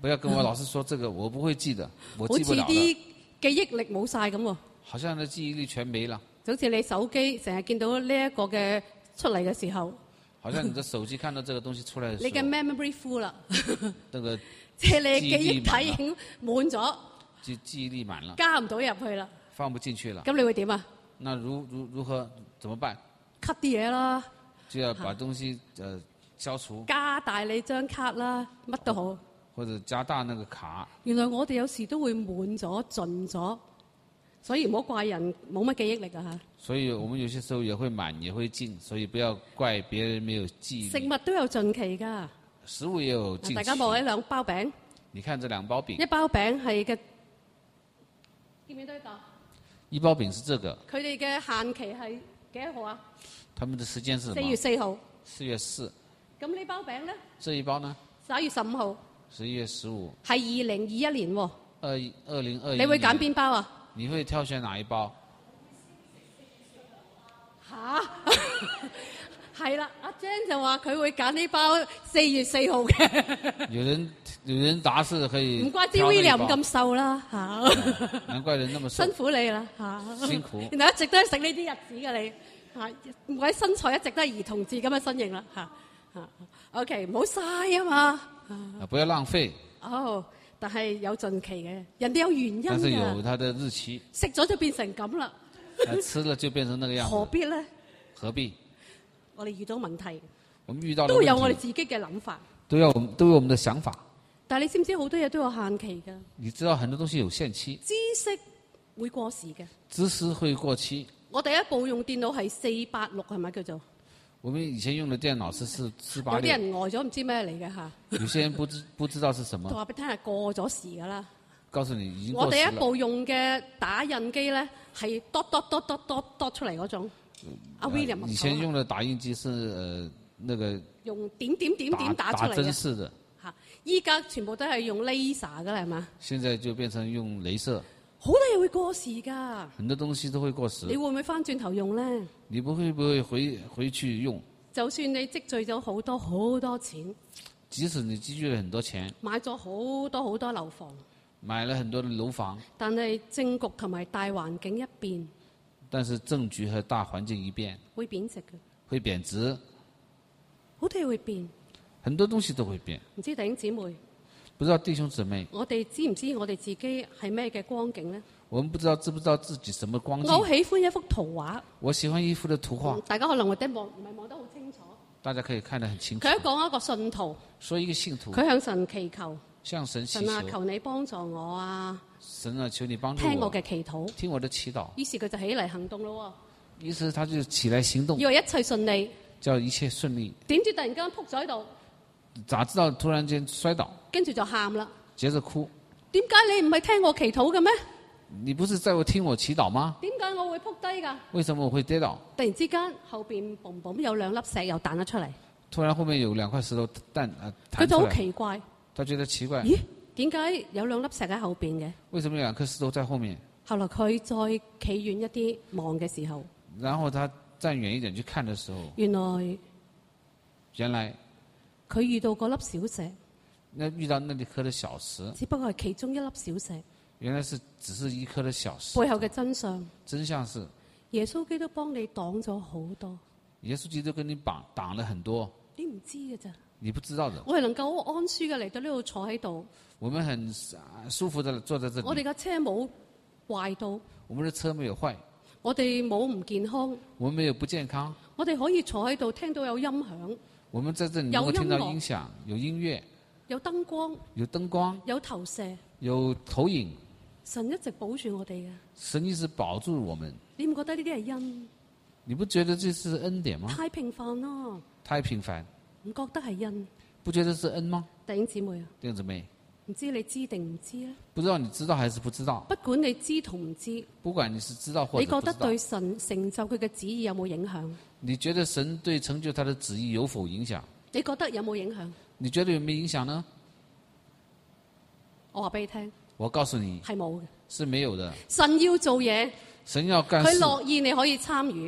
[SPEAKER 2] 不要跟我老師說這個，我不會記得，我
[SPEAKER 1] 好似
[SPEAKER 2] 記不了
[SPEAKER 1] 啲
[SPEAKER 2] 的。
[SPEAKER 1] 記憶力冇晒咁喎，
[SPEAKER 2] 好像你記憶力全沒了。
[SPEAKER 1] 就好似你手機成日見到呢一個嘅出嚟嘅時候，
[SPEAKER 2] 好像你的手機看到這個東西出來的時候，
[SPEAKER 1] 你嘅 memory full 啦，
[SPEAKER 2] 那個
[SPEAKER 1] 即係你嘅記憶體已經滿咗，
[SPEAKER 2] 記記憶力滿了，
[SPEAKER 1] 加唔到入去啦。
[SPEAKER 2] 放不進去了。
[SPEAKER 1] 咁你會點啊？
[SPEAKER 2] 那如如如何怎麼辦？
[SPEAKER 1] cut 啲嘢啦，
[SPEAKER 2] 就要把東西呃消除，
[SPEAKER 1] 加大你張卡啦，乜都好。
[SPEAKER 2] 或者加大那個卡。
[SPEAKER 1] 原來我哋有時都會滿咗、盡咗，所以唔好怪人冇乜記憶力啊嚇。
[SPEAKER 2] 所以我們有些時候也會滿，也會盡，所以不要怪別人沒有記憶力。
[SPEAKER 1] 食物都有盡期㗎。
[SPEAKER 2] 食物也有盡期。
[SPEAKER 1] 大家望呢兩包餅。
[SPEAKER 2] 你看這兩包餅。
[SPEAKER 1] 一包餅係嘅，見唔見到呢個？
[SPEAKER 2] 一包餅是這個。
[SPEAKER 1] 佢哋嘅限期係幾多號啊？
[SPEAKER 2] 他們的時間是什麼？
[SPEAKER 1] 四月四號。
[SPEAKER 2] 四月四。
[SPEAKER 1] 咁呢包餅咧？
[SPEAKER 2] 這一包呢？
[SPEAKER 1] 十一月十五號。
[SPEAKER 2] 十一月十五。
[SPEAKER 1] 係二零二一年喎。
[SPEAKER 2] 二二零二一。
[SPEAKER 1] 你會揀邊包啊？
[SPEAKER 2] 你會挑選哪一包？
[SPEAKER 1] 吓？係啦，阿 Jan 就話佢會揀呢包四月四號嘅。
[SPEAKER 2] 有人有人答是可以。
[SPEAKER 1] 唔怪之 William 咁瘦啦嚇。
[SPEAKER 2] 難怪人那麼瘦。
[SPEAKER 1] 辛苦你啦嚇。
[SPEAKER 2] 辛苦。
[SPEAKER 1] 原來一直都係食呢啲日子嘅你嚇，唔怪身材一直都係兒童節咁嘅身形啦嚇嚇。OK， 唔好嘥啊嘛。
[SPEAKER 2] 啊，不要浪費。
[SPEAKER 1] 哦，但係有盡期嘅，人哋有原因㗎。
[SPEAKER 2] 但是有它的日期。
[SPEAKER 1] 食咗就變成咁啦。
[SPEAKER 2] 啊，吃了就變成那個樣子。
[SPEAKER 1] 何必咧？
[SPEAKER 2] 何必？
[SPEAKER 1] 我哋遇到問題，
[SPEAKER 2] 我們遇到
[SPEAKER 1] 都有我哋自己嘅諗法，
[SPEAKER 2] 都有都有我們的想法。
[SPEAKER 1] 但係你知唔知好多嘢都有限期㗎？
[SPEAKER 2] 你知道很多東西有限期。
[SPEAKER 1] 知識會過時嘅。
[SPEAKER 2] 知識會過期。
[SPEAKER 1] 我第一部用電腦係四八六係咪叫做？
[SPEAKER 2] 我們以前用的電腦是四四八六。
[SPEAKER 1] 有啲人呆咗唔知咩嚟嘅嚇。
[SPEAKER 2] 有些人不知不知道是什麼。
[SPEAKER 1] 就話俾你聽係過咗時㗎啦。
[SPEAKER 2] 告訴你已經過時了。
[SPEAKER 1] 我第一部用嘅打印機咧係 dot dot dot dot dot dot 出嚟嗰種。阿 William
[SPEAKER 2] 以前用的打印機是呃那個
[SPEAKER 1] 用點點點點打出嚟嘅。
[SPEAKER 2] 打針式的。
[SPEAKER 1] 嚇！依家全部都係用 laser 㗎啦，係嘛？
[SPEAKER 2] 現在就變成用鐳射。
[SPEAKER 1] 好多嘢會過時㗎。
[SPEAKER 2] 很多東西都會過時。
[SPEAKER 1] 你會唔會翻轉頭用咧？
[SPEAKER 2] 你不會不會回回去用？
[SPEAKER 1] 就算你積聚咗好多好多錢，
[SPEAKER 2] 即使你積聚了很多錢，
[SPEAKER 1] 買咗好多好多樓房，
[SPEAKER 2] 買了很多的樓房，
[SPEAKER 1] 但係政局同埋大環境一變，
[SPEAKER 2] 但是政局和大環境一變，
[SPEAKER 1] 會貶值嘅，
[SPEAKER 2] 會貶值，
[SPEAKER 1] 好多嘢會變，
[SPEAKER 2] 很多東西都會變。
[SPEAKER 1] 唔知弟兄姊妹，
[SPEAKER 2] 不知道弟兄姊妹，
[SPEAKER 1] 我哋知唔知我哋自己係咩嘅光景呢？
[SPEAKER 2] 我們不知道知不知道自己什麼光景。
[SPEAKER 1] 我好喜歡一幅圖畫。
[SPEAKER 2] 我喜歡一幅的圖畫。
[SPEAKER 1] 大家可能會睇望唔係望得好清楚。
[SPEAKER 2] 大家可以看得很清楚。
[SPEAKER 1] 佢一講一個信徒。
[SPEAKER 2] 說一個信徒。
[SPEAKER 1] 佢向神祈求。
[SPEAKER 2] 向神祈求。
[SPEAKER 1] 神啊，求你幫助我啊！
[SPEAKER 2] 神啊，求你幫助我。
[SPEAKER 1] 聽我嘅祈禱。
[SPEAKER 2] 聽我的祈禱。
[SPEAKER 1] 於是佢就起嚟行動咯。
[SPEAKER 2] 於是他就起來行動。
[SPEAKER 1] 以為一切順利。
[SPEAKER 2] 叫一切順利。
[SPEAKER 1] 點知突然間仆咗喺度。
[SPEAKER 2] 咋知道突然間摔倒？
[SPEAKER 1] 跟住就喊啦。
[SPEAKER 2] 接着哭。
[SPEAKER 1] 點解你唔係聽我祈禱嘅咩？
[SPEAKER 2] 你不是在我聽我祈禱嗎？
[SPEAKER 1] 點解我會撲低㗎？
[SPEAKER 2] 為什麼我會跌倒？
[SPEAKER 1] 突然之間後邊嘣嘣有兩粒石又彈咗出嚟。
[SPEAKER 2] 突然後面有兩塊石頭彈啊！
[SPEAKER 1] 佢就好奇怪。
[SPEAKER 2] 他覺得奇怪。
[SPEAKER 1] 咦？點解有兩粒石喺後邊嘅？
[SPEAKER 2] 為什麼有兩顆石頭在後面？
[SPEAKER 1] 後來佢再企遠一啲望嘅時候。
[SPEAKER 2] 然後他站遠一點去看的時候。
[SPEAKER 1] 原來。
[SPEAKER 2] 原來。
[SPEAKER 1] 佢遇到嗰粒小石。
[SPEAKER 2] 那遇到那裡顆的小石。
[SPEAKER 1] 只不過係其中一粒小石。
[SPEAKER 2] 原來是只是一顆的小石。
[SPEAKER 1] 背後嘅真相。
[SPEAKER 2] 真相是。
[SPEAKER 1] 耶穌基督幫你擋咗好多。
[SPEAKER 2] 耶穌基督跟你綁擋了很多。
[SPEAKER 1] 你唔知嘅咋？
[SPEAKER 2] 你不知道的。
[SPEAKER 1] 我係能夠好安舒嘅嚟到呢度坐喺度。
[SPEAKER 2] 我們很舒服的坐在這裡。
[SPEAKER 1] 我哋架車冇壞到。
[SPEAKER 2] 我們的車沒有壞。
[SPEAKER 1] 我哋冇唔健康。
[SPEAKER 2] 我們沒有不健康。
[SPEAKER 1] 我哋可以坐喺度聽到有音響。
[SPEAKER 2] 我們在這裡能夠聽到音響，有音樂。
[SPEAKER 1] 有燈光，
[SPEAKER 2] 有燈光，
[SPEAKER 1] 有投射，
[SPEAKER 2] 有投影。
[SPEAKER 1] 神一直保住我哋嘅。
[SPEAKER 2] 神一直保住我們。
[SPEAKER 1] 你唔覺得呢啲係恩？
[SPEAKER 2] 你不覺得這是恩典嗎？
[SPEAKER 1] 太平凡啦。
[SPEAKER 2] 太平凡。
[SPEAKER 1] 唔覺得係恩？
[SPEAKER 2] 不覺得是恩嗎？
[SPEAKER 1] 弟兄姊妹啊。
[SPEAKER 2] 弟兄姊妹。
[SPEAKER 1] 唔知你知定唔知咧？
[SPEAKER 2] 不知道你知道還是不知道？
[SPEAKER 1] 不管你知同唔知。
[SPEAKER 2] 不管你是知道或者不知道。
[SPEAKER 1] 你覺得對神成就佢嘅旨意有冇影響？
[SPEAKER 2] 你覺得神對成就他的旨意有否影響？
[SPEAKER 1] 你覺得有冇影響？
[SPEAKER 2] 你覺得有沒有影響呢？
[SPEAKER 1] 我話俾你聽，
[SPEAKER 2] 我告訴你
[SPEAKER 1] 係冇嘅，
[SPEAKER 2] 是沒有的。
[SPEAKER 1] 神要做嘢，
[SPEAKER 2] 神要幹事，
[SPEAKER 1] 佢樂意你可以參與，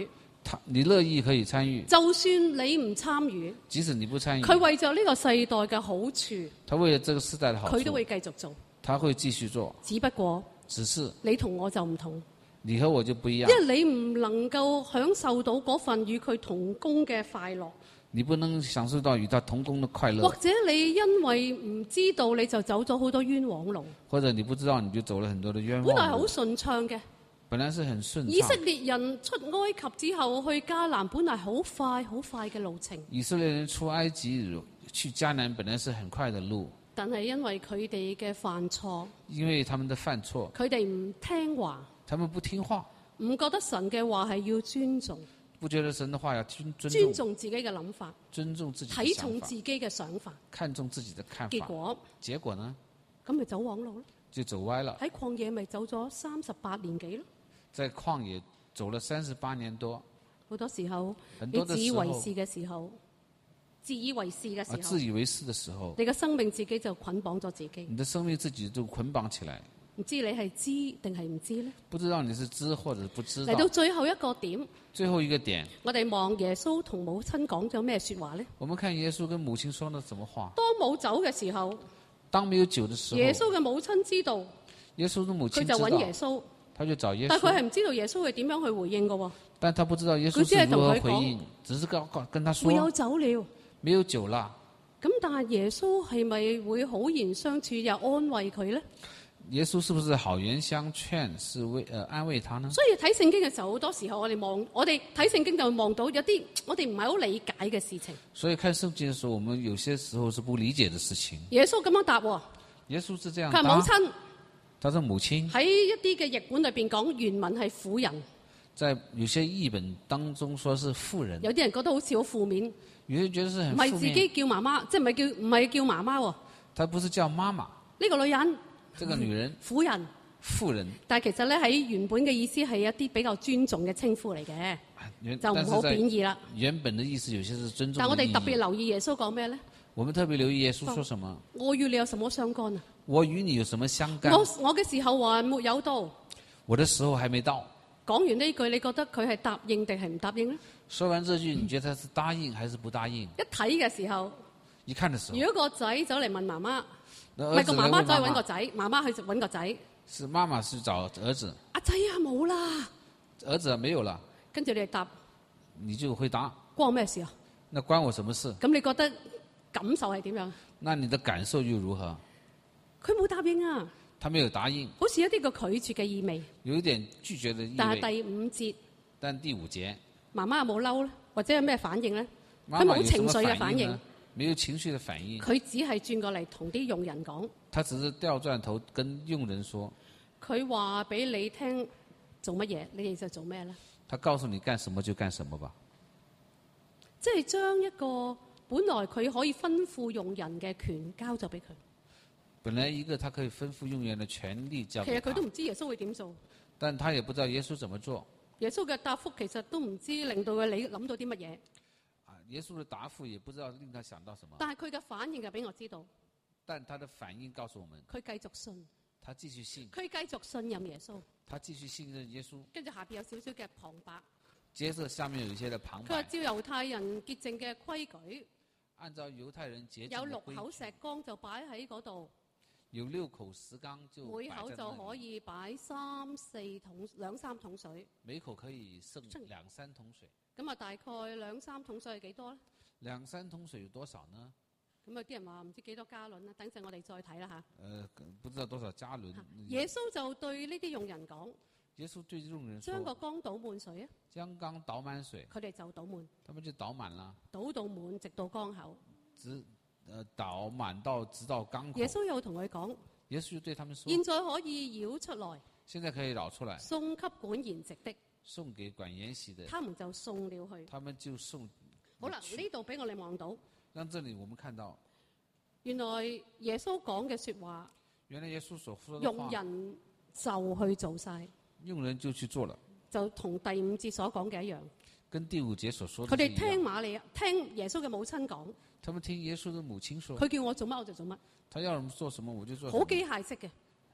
[SPEAKER 2] 他你樂意可以參與，
[SPEAKER 1] 就算你唔參與，
[SPEAKER 2] 即使你不參與，
[SPEAKER 1] 佢為咗呢個世代嘅好處，
[SPEAKER 2] 他為了這個世代的好處，
[SPEAKER 1] 佢都會繼續做。
[SPEAKER 2] 他會繼續做。
[SPEAKER 1] 只不過
[SPEAKER 2] 只是
[SPEAKER 1] 你同我就唔同，
[SPEAKER 2] 你和我就不一樣，
[SPEAKER 1] 因為你唔能夠享受到嗰份與佢同工嘅快樂。
[SPEAKER 2] 你不能享受到與他同工的快樂，
[SPEAKER 1] 或者你因為唔知道你就走咗好多冤枉路，
[SPEAKER 2] 或者你不知道你就走了很多的冤枉路。
[SPEAKER 1] 本來好順暢嘅，
[SPEAKER 2] 本來是很順暢。
[SPEAKER 1] 以色列人出埃及之後去迦南，本來好快好快嘅路程。
[SPEAKER 2] 以色列人出埃及去迦南本來是很快的路，
[SPEAKER 1] 但係因為佢哋嘅犯錯，
[SPEAKER 2] 因為他們的犯錯，
[SPEAKER 1] 佢哋唔聽話，
[SPEAKER 2] 他們不聽話，
[SPEAKER 1] 唔覺得神嘅話係要尊重，
[SPEAKER 2] 不覺得神的話要尊尊重，
[SPEAKER 1] 尊重自己嘅諗法，
[SPEAKER 2] 尊重自己的
[SPEAKER 1] 睇
[SPEAKER 2] 想法，
[SPEAKER 1] 重自己嘅想法，
[SPEAKER 2] 看重自己的看法。
[SPEAKER 1] 結果
[SPEAKER 2] 結果呢？
[SPEAKER 1] 咁咪走往路咯。
[SPEAKER 2] 就走歪了。
[SPEAKER 1] 喺曠野咪走咗三十八年幾咯。
[SPEAKER 2] 在曠野走了三十八年多。
[SPEAKER 1] 好多時候，
[SPEAKER 2] 很
[SPEAKER 1] 你自以
[SPEAKER 2] 多的時候
[SPEAKER 1] 為是嘅時候，自以為是嘅時
[SPEAKER 2] 啊，
[SPEAKER 1] 候，
[SPEAKER 2] 自以為是的時候，
[SPEAKER 1] 你嘅生命自己就捆綁咗自己。
[SPEAKER 2] 你的生命自己就捆綁起來。
[SPEAKER 1] 唔知你係知定係唔知呢？
[SPEAKER 2] 不知道你是知或者不知道。
[SPEAKER 1] 嚟到最後一個點，
[SPEAKER 2] 最後一個點，
[SPEAKER 1] 我哋望耶穌同母親講咗咩說話呢？
[SPEAKER 2] 我們看耶穌跟母親說了什麼話。
[SPEAKER 1] 當冇走嘅時候，
[SPEAKER 2] 當沒有酒的時候，
[SPEAKER 1] 耶穌嘅母親知道，
[SPEAKER 2] 耶穌的母親
[SPEAKER 1] 佢就
[SPEAKER 2] 知道，
[SPEAKER 1] 揾耶穌，
[SPEAKER 2] 他就找耶穌。
[SPEAKER 1] 但佢係唔知道耶穌會點樣去回應嘅喎。
[SPEAKER 2] 但他不知道耶穌是如何回應，只是告告跟他說
[SPEAKER 1] 會有酒了，
[SPEAKER 2] 沒有酒啦。
[SPEAKER 1] 咁但係耶穌係咪會好言相處又安慰佢呢？
[SPEAKER 2] 耶穌是不是好言相勸，是為呃安慰他呢？
[SPEAKER 1] 所以睇聖經嘅時候，好多時候我哋望，我哋睇聖經就會望到有啲我哋唔係好理解嘅事情。
[SPEAKER 2] 所以看聖經嘅時候，我們有些時候是不理解的事情。
[SPEAKER 1] 耶穌咁樣答喎，
[SPEAKER 2] 耶穌是這樣
[SPEAKER 1] 佢係
[SPEAKER 2] 答，
[SPEAKER 1] 母親。
[SPEAKER 2] 他是母親。
[SPEAKER 1] 喺一啲嘅譯本裏邊講原文係婦人，
[SPEAKER 2] 在有些譯本當中說是婦人，
[SPEAKER 1] 有啲人覺得好似好負面，
[SPEAKER 2] 有些人覺得是很
[SPEAKER 1] 唔
[SPEAKER 2] 負面。
[SPEAKER 1] 係自己叫媽媽，即係唔係叫唔係叫媽媽喎？
[SPEAKER 2] 他不是叫媽媽，
[SPEAKER 1] 呢個女人，
[SPEAKER 2] 這個女人
[SPEAKER 1] 婦人，
[SPEAKER 2] 婦人。
[SPEAKER 1] 但係其實咧喺原本嘅意思係一啲比較尊重嘅稱呼嚟嘅，
[SPEAKER 2] 原
[SPEAKER 1] 就唔好貶義啦。
[SPEAKER 2] 原本的意思有些是尊重的意義。
[SPEAKER 1] 但係我哋特別留意耶穌講咩咧？
[SPEAKER 2] 我們特別留意耶穌說什麼？
[SPEAKER 1] 我與你有什麼相干啊？
[SPEAKER 2] 我與你有什麼相干？
[SPEAKER 1] 我我嘅時候還沒有到。
[SPEAKER 2] 我的時候還沒到。
[SPEAKER 1] 講完呢句，你覺得佢係答應定係唔答應呢？
[SPEAKER 2] 說完這句，你覺得他是答應還是不答應？
[SPEAKER 1] 一睇嘅時候，
[SPEAKER 2] 一看的時候，
[SPEAKER 1] 如果個仔走嚟問媽媽，
[SPEAKER 2] 唔
[SPEAKER 1] 唔係個媽媽走去揾個仔，媽媽去揾個仔。
[SPEAKER 2] 是媽媽去找兒子。
[SPEAKER 1] 阿仔啊，冇啦，
[SPEAKER 2] 兒子沒有了。
[SPEAKER 1] 跟住你答，
[SPEAKER 2] 你就回答，
[SPEAKER 1] 關我咩事啊？
[SPEAKER 2] 那關我什麼事？
[SPEAKER 1] 咁你覺得感受係點樣？
[SPEAKER 2] 那你的感受又如何？
[SPEAKER 1] 佢冇答應啊。
[SPEAKER 2] 他沒有答應，
[SPEAKER 1] 好似一啲個拒絕嘅意味。
[SPEAKER 2] 有一點拒絕的意味。
[SPEAKER 1] 但係第五節，
[SPEAKER 2] 但第五節，
[SPEAKER 1] 媽媽有冇嬲咧？或者有咩反應咧？佢
[SPEAKER 2] 媽媽
[SPEAKER 1] 冇情緒嘅
[SPEAKER 2] 反應
[SPEAKER 1] 反應，
[SPEAKER 2] 沒有情緒嘅反應。
[SPEAKER 1] 佢只係轉過嚟同啲傭人講。
[SPEAKER 2] 他只是掉轉頭跟傭人說。
[SPEAKER 1] 佢話俾你聽做乜嘢，你哋就做咩咧？
[SPEAKER 2] 他告訴你幹什麼就幹什麼吧。
[SPEAKER 1] 即係將一個本來佢可以吩咐用人嘅權交咗俾佢。
[SPEAKER 2] 本來一個他可以吩咐用人的權利交給他。
[SPEAKER 1] 其實佢都唔知耶穌會點做。
[SPEAKER 2] 但他也不知道耶穌怎麼做。
[SPEAKER 1] 耶穌嘅答覆其實都唔知令到佢你諗到啲乜嘢。
[SPEAKER 2] 啊，耶穌的答覆也不知道令他想到什麼。
[SPEAKER 1] 但係佢嘅反應就俾我知道。
[SPEAKER 2] 但他的反應告訴我們，
[SPEAKER 1] 佢繼續信。
[SPEAKER 2] 他繼續信。
[SPEAKER 1] 佢繼續信任耶穌。
[SPEAKER 2] 他繼續信任耶穌。
[SPEAKER 1] 跟住下邊有少少嘅旁白。
[SPEAKER 2] 接着下面有一些的旁白。
[SPEAKER 1] 佢話照猶太人潔淨嘅規矩，
[SPEAKER 2] 按照猶太人潔淨
[SPEAKER 1] 有六口石缸就擺喺嗰度。
[SPEAKER 2] 有六口石缸就
[SPEAKER 1] 每口就可以擺三四桶兩三桶水。
[SPEAKER 2] 每口可以盛兩三桶水。
[SPEAKER 1] 咁啊，大概兩三桶水係幾多咧？
[SPEAKER 2] 兩三桶水有多少呢？
[SPEAKER 1] 咁有啲人話唔知幾多加侖啦，等陣我哋再睇啦嚇。
[SPEAKER 2] 呃，不知道多少加侖。
[SPEAKER 1] 耶穌就對呢啲用人講。
[SPEAKER 2] 耶穌對用人說：
[SPEAKER 1] 將個缸倒滿水啊！
[SPEAKER 2] 將缸倒滿水。
[SPEAKER 1] 佢哋就倒滿。
[SPEAKER 2] 他們就倒滿了。
[SPEAKER 1] 倒到滿，直到缸口。
[SPEAKER 2] 直，呃，倒滿到直到缸口。
[SPEAKER 1] 耶穌又同佢講：
[SPEAKER 2] 耶穌對他們說：
[SPEAKER 1] 現在可以舀出來。
[SPEAKER 2] 現在可以舀出來。
[SPEAKER 1] 送給管筵席的。
[SPEAKER 2] 送給管筵席的。
[SPEAKER 1] 他們就送了去。
[SPEAKER 2] 他們就送。
[SPEAKER 1] 好啦，呢度俾我哋望到。
[SPEAKER 2] 讓這裡我們看到。
[SPEAKER 1] 原來耶穌講嘅說話。
[SPEAKER 2] 原來耶穌所說的話。
[SPEAKER 1] 用人就去做晒。
[SPEAKER 2] 用人就去做了。
[SPEAKER 1] 就同第五節所講嘅一樣。
[SPEAKER 2] 跟第五節所說的。
[SPEAKER 1] 佢哋聽瑪利亞，聽耶穌嘅母親講。
[SPEAKER 2] 他們聽耶穌的母親說。
[SPEAKER 1] 佢叫我做乜我就做乜。
[SPEAKER 2] 他要我們做什麼我就做什麼。
[SPEAKER 1] 好機械式嘅。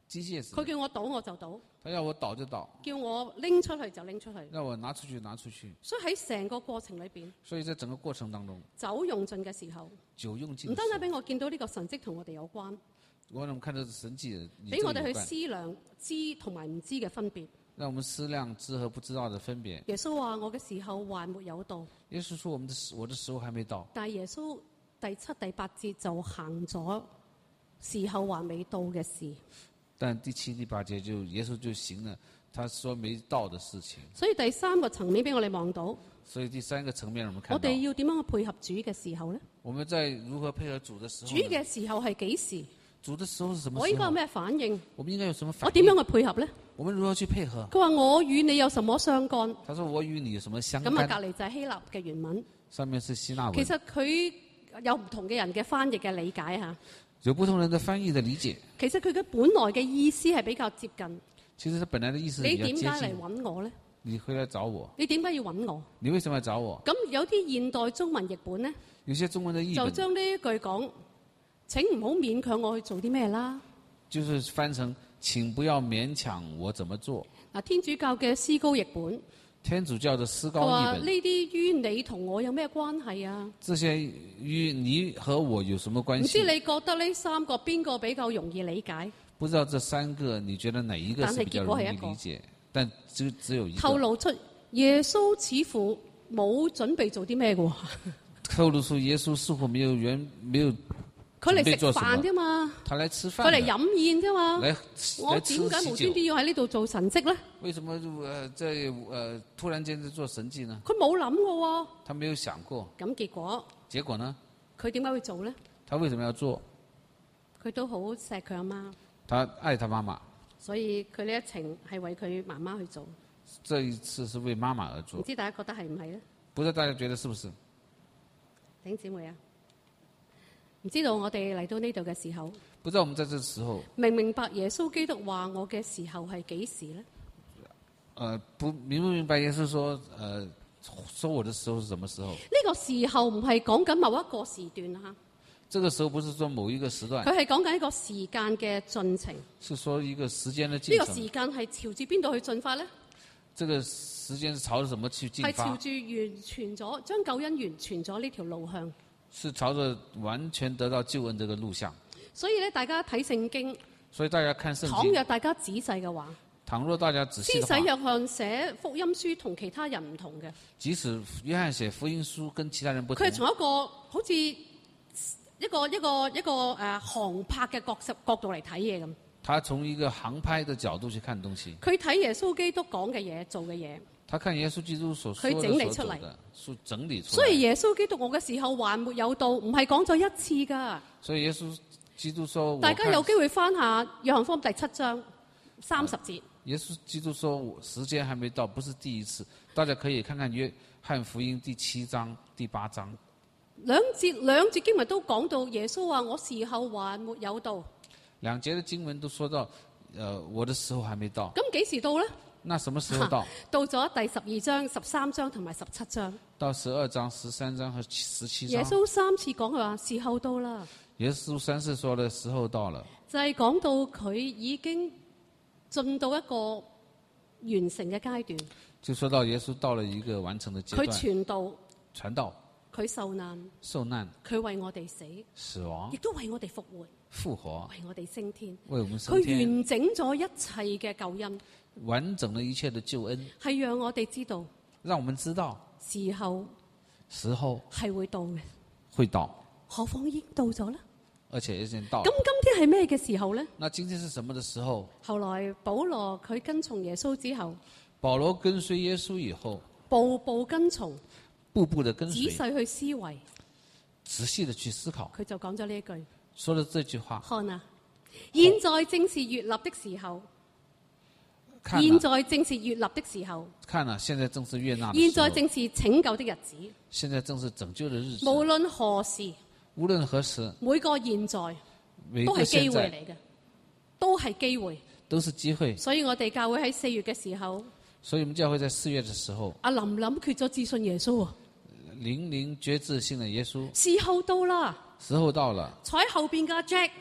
[SPEAKER 2] 機械式的。
[SPEAKER 1] 佢叫我倒我就倒，
[SPEAKER 2] 他要我倒就倒，
[SPEAKER 1] 叫我拎出去就拎出去。
[SPEAKER 2] 讓我拿出去拿出去。
[SPEAKER 1] 所以喺成個過程裏邊，
[SPEAKER 2] 所以在整個過程當中，
[SPEAKER 1] 酒用盡嘅時候，
[SPEAKER 2] 酒用盡
[SPEAKER 1] 唔單止俾我見到呢個神蹟同我哋有關，
[SPEAKER 2] 我哋看到神蹟，
[SPEAKER 1] 俾我哋去思量知同埋唔知嘅分別。
[SPEAKER 2] 讓我們思量知和不知道的分別。
[SPEAKER 1] 耶穌話：我嘅時候還沒有到。
[SPEAKER 2] 耶穌說：我們的我的時候還沒到。
[SPEAKER 1] 但係耶穌第七、第八節就行咗時候還未到嘅事。
[SPEAKER 2] 但第七、第八節就耶穌就行了，他說沒到的事情。
[SPEAKER 1] 所以第三個層面俾我哋望到。
[SPEAKER 2] 所以第三個層面我們看到。
[SPEAKER 1] 我哋要點樣去配合主嘅時候呢？
[SPEAKER 2] 我們在如何配合主的時候？
[SPEAKER 1] 主嘅時候係幾時？
[SPEAKER 2] 主的時候是什麼時候？
[SPEAKER 1] 我應該有咩反應？
[SPEAKER 2] 我們應該有什麼反應？
[SPEAKER 1] 我點樣去配合呢？
[SPEAKER 2] 我們如何去配合？
[SPEAKER 1] 佢話我與你有什麼相干？
[SPEAKER 2] 他說我與你有什麼相干？
[SPEAKER 1] 咁啊，隔離就係希臘嘅原文。
[SPEAKER 2] 上面是希臘文。
[SPEAKER 1] 其實佢有唔同嘅人嘅翻譯嘅理解嚇。
[SPEAKER 2] 有不同人的翻譯的理解。
[SPEAKER 1] 其實佢嘅本來嘅意思係比較接近。
[SPEAKER 2] 其實佢本來的意思係比較接近。
[SPEAKER 1] 你點解嚟揾我呢？
[SPEAKER 2] 你回來找我。
[SPEAKER 1] 你點解要揾我？
[SPEAKER 2] 你為什麼要找我？
[SPEAKER 1] 咁有啲現代中文譯本呢，
[SPEAKER 2] 有些中文的譯本
[SPEAKER 1] 就將呢一句講：請唔好勉強我去做啲咩啦。
[SPEAKER 2] 就是翻成請不要勉強我怎麼做。
[SPEAKER 1] 嗱，天主教嘅思高譯本。
[SPEAKER 2] 天主教的思高譯本。
[SPEAKER 1] 呢啲於你同我有咩關係啊？
[SPEAKER 2] 這些與你和我有什麼關係？
[SPEAKER 1] 唔知你覺得呢三個邊個比較容易理解？
[SPEAKER 2] 不知道這三個你覺得哪一個是比較容易理解？但只只有一個。
[SPEAKER 1] 透露出耶穌似乎冇準備做啲咩嘅。
[SPEAKER 2] 透露出耶穌似乎沒有原沒有。
[SPEAKER 1] 佢嚟食飯啫嘛，
[SPEAKER 2] 他嚟吃飯，
[SPEAKER 1] 佢嚟飲宴啫嘛。
[SPEAKER 2] 來
[SPEAKER 1] 我點解無端端要喺呢度做神蹟咧？
[SPEAKER 2] 為什麼誒在誒突然間就做神蹟呢？
[SPEAKER 1] 佢冇諗過。
[SPEAKER 2] 他沒有想過。
[SPEAKER 1] 咁結果？
[SPEAKER 2] 結果呢？
[SPEAKER 1] 佢點解會做咧？
[SPEAKER 2] 他為什麼要做？
[SPEAKER 1] 佢都好錫佢阿媽。
[SPEAKER 2] 他愛他媽媽。
[SPEAKER 1] 所以佢呢一程係為佢媽媽去做。
[SPEAKER 2] 這一次是為媽媽而做。
[SPEAKER 1] 唔知大家覺得係唔係咧？
[SPEAKER 2] 不知道大家覺得是不是？
[SPEAKER 1] 弟兄姊妹啊！唔知道我哋嚟到呢度嘅時候，
[SPEAKER 2] 不知道我們在這時候
[SPEAKER 1] 明唔明白耶穌基督話我嘅時候係幾時呢？
[SPEAKER 2] 呃，不明不明白耶穌說，呃，說我的時候是什麼時候？
[SPEAKER 1] 呢個時候唔係講緊某一個時段吓。
[SPEAKER 2] 這個時候不是說某一個時段。
[SPEAKER 1] 佢係講緊一個時間嘅進程。
[SPEAKER 2] 是說一個時間的進程。
[SPEAKER 1] 呢個時間係朝住邊度去進發呢？
[SPEAKER 2] 這個時間是朝着什麼去進發？
[SPEAKER 1] 係朝住完全咗，將救恩完全咗呢條路向。是
[SPEAKER 2] 朝着完全得到救恩這個路向。
[SPEAKER 1] 所以咧，大家睇聖經。
[SPEAKER 2] 所以大家看聖經。
[SPEAKER 1] 倘若大家仔細嘅話。
[SPEAKER 2] 倘若大家仔細的話。
[SPEAKER 1] 施洗約翰寫福音書同其他人唔同嘅。
[SPEAKER 2] 即使約翰寫福音書跟其他人不同。
[SPEAKER 1] 佢係從一個好似一個一個一個誒、呃、航拍嘅角色角度嚟睇嘢咁。
[SPEAKER 2] 他從一個航拍的角度去看東西。
[SPEAKER 1] 佢睇耶穌基督講嘅嘢，做嘅嘢。他
[SPEAKER 2] 看耶穌基督所說的
[SPEAKER 1] 佢整理出嚟，
[SPEAKER 2] 所整理出來。
[SPEAKER 1] 所以耶穌基督我嘅時候還沒有到，唔係講咗一次噶。
[SPEAKER 2] 所以耶穌基督說，
[SPEAKER 1] 大家有機會翻下約翰福音第七章三十節。
[SPEAKER 2] 耶穌基督說時間還沒到，不是第一次，大家可以看看約翰福音第七章、第八章。
[SPEAKER 1] 兩節兩節經文都講到耶穌話我時候還沒有到。
[SPEAKER 2] 兩節的經文都說到，呃，我的時候還沒到。
[SPEAKER 1] 咁幾時到呢？
[SPEAKER 2] 那什麼時候到？
[SPEAKER 1] 到咗第十二章、十三章同埋十七章。
[SPEAKER 2] 到十二章、十三章和十七章。
[SPEAKER 1] 耶穌三次講佢話時候到啦。
[SPEAKER 2] 耶穌三次說的時候到了。
[SPEAKER 1] 就係講到佢已經進到一個完成嘅階段。
[SPEAKER 2] 就說到耶穌到了一個完成的階段。
[SPEAKER 1] 佢傳道。
[SPEAKER 2] 傳道。
[SPEAKER 1] 佢受難。
[SPEAKER 2] 受難。
[SPEAKER 1] 佢為我哋死。
[SPEAKER 2] 死亡。
[SPEAKER 1] 亦都為我哋復活。
[SPEAKER 2] 復活。
[SPEAKER 1] 為我哋升天。
[SPEAKER 2] 為我們升天。
[SPEAKER 1] 佢完整咗一切嘅救恩。
[SPEAKER 2] 完整了一切的救恩。
[SPEAKER 1] 係讓我哋知道。
[SPEAKER 2] 讓我們知道。
[SPEAKER 1] 時候。
[SPEAKER 2] 時候。
[SPEAKER 1] 係會到嘅。
[SPEAKER 2] 會到。
[SPEAKER 1] 何況已經到咗啦。
[SPEAKER 2] 而且已經到了。
[SPEAKER 1] 咁今天係咩嘅時候呢？
[SPEAKER 2] 那今天是什麼的時候？
[SPEAKER 1] 後來保羅佢跟從耶穌之後。
[SPEAKER 2] 保羅跟隨耶穌以後。
[SPEAKER 1] 步步跟從。
[SPEAKER 2] 步步的跟隨。
[SPEAKER 1] 仔細去思維。
[SPEAKER 2] 仔細的去思考。
[SPEAKER 1] 佢就講咗呢一句。
[SPEAKER 2] 說了這句話。
[SPEAKER 1] 看啊，現在正是悅納的時候。
[SPEAKER 2] 看
[SPEAKER 1] 現在正是悅納的時候。
[SPEAKER 2] 看啊，現在正是悅納。
[SPEAKER 1] 現在正是拯救的日子。
[SPEAKER 2] 現在正是拯救的日子。
[SPEAKER 1] 無論何時。
[SPEAKER 2] 無論何時。
[SPEAKER 1] 每個現在。
[SPEAKER 2] 每
[SPEAKER 1] 都係機會嚟嘅。都係機會。
[SPEAKER 2] 都是機會。
[SPEAKER 1] 所以我哋教會喺四月嘅時候。
[SPEAKER 2] 所以我們教會在四月的時候。
[SPEAKER 1] 阿林林決咗志信耶穌啊。
[SPEAKER 2] 林林決志信了耶穌。
[SPEAKER 1] 時候到啦。
[SPEAKER 2] 時候到了。
[SPEAKER 1] 坐喺後邊嘅 Jack。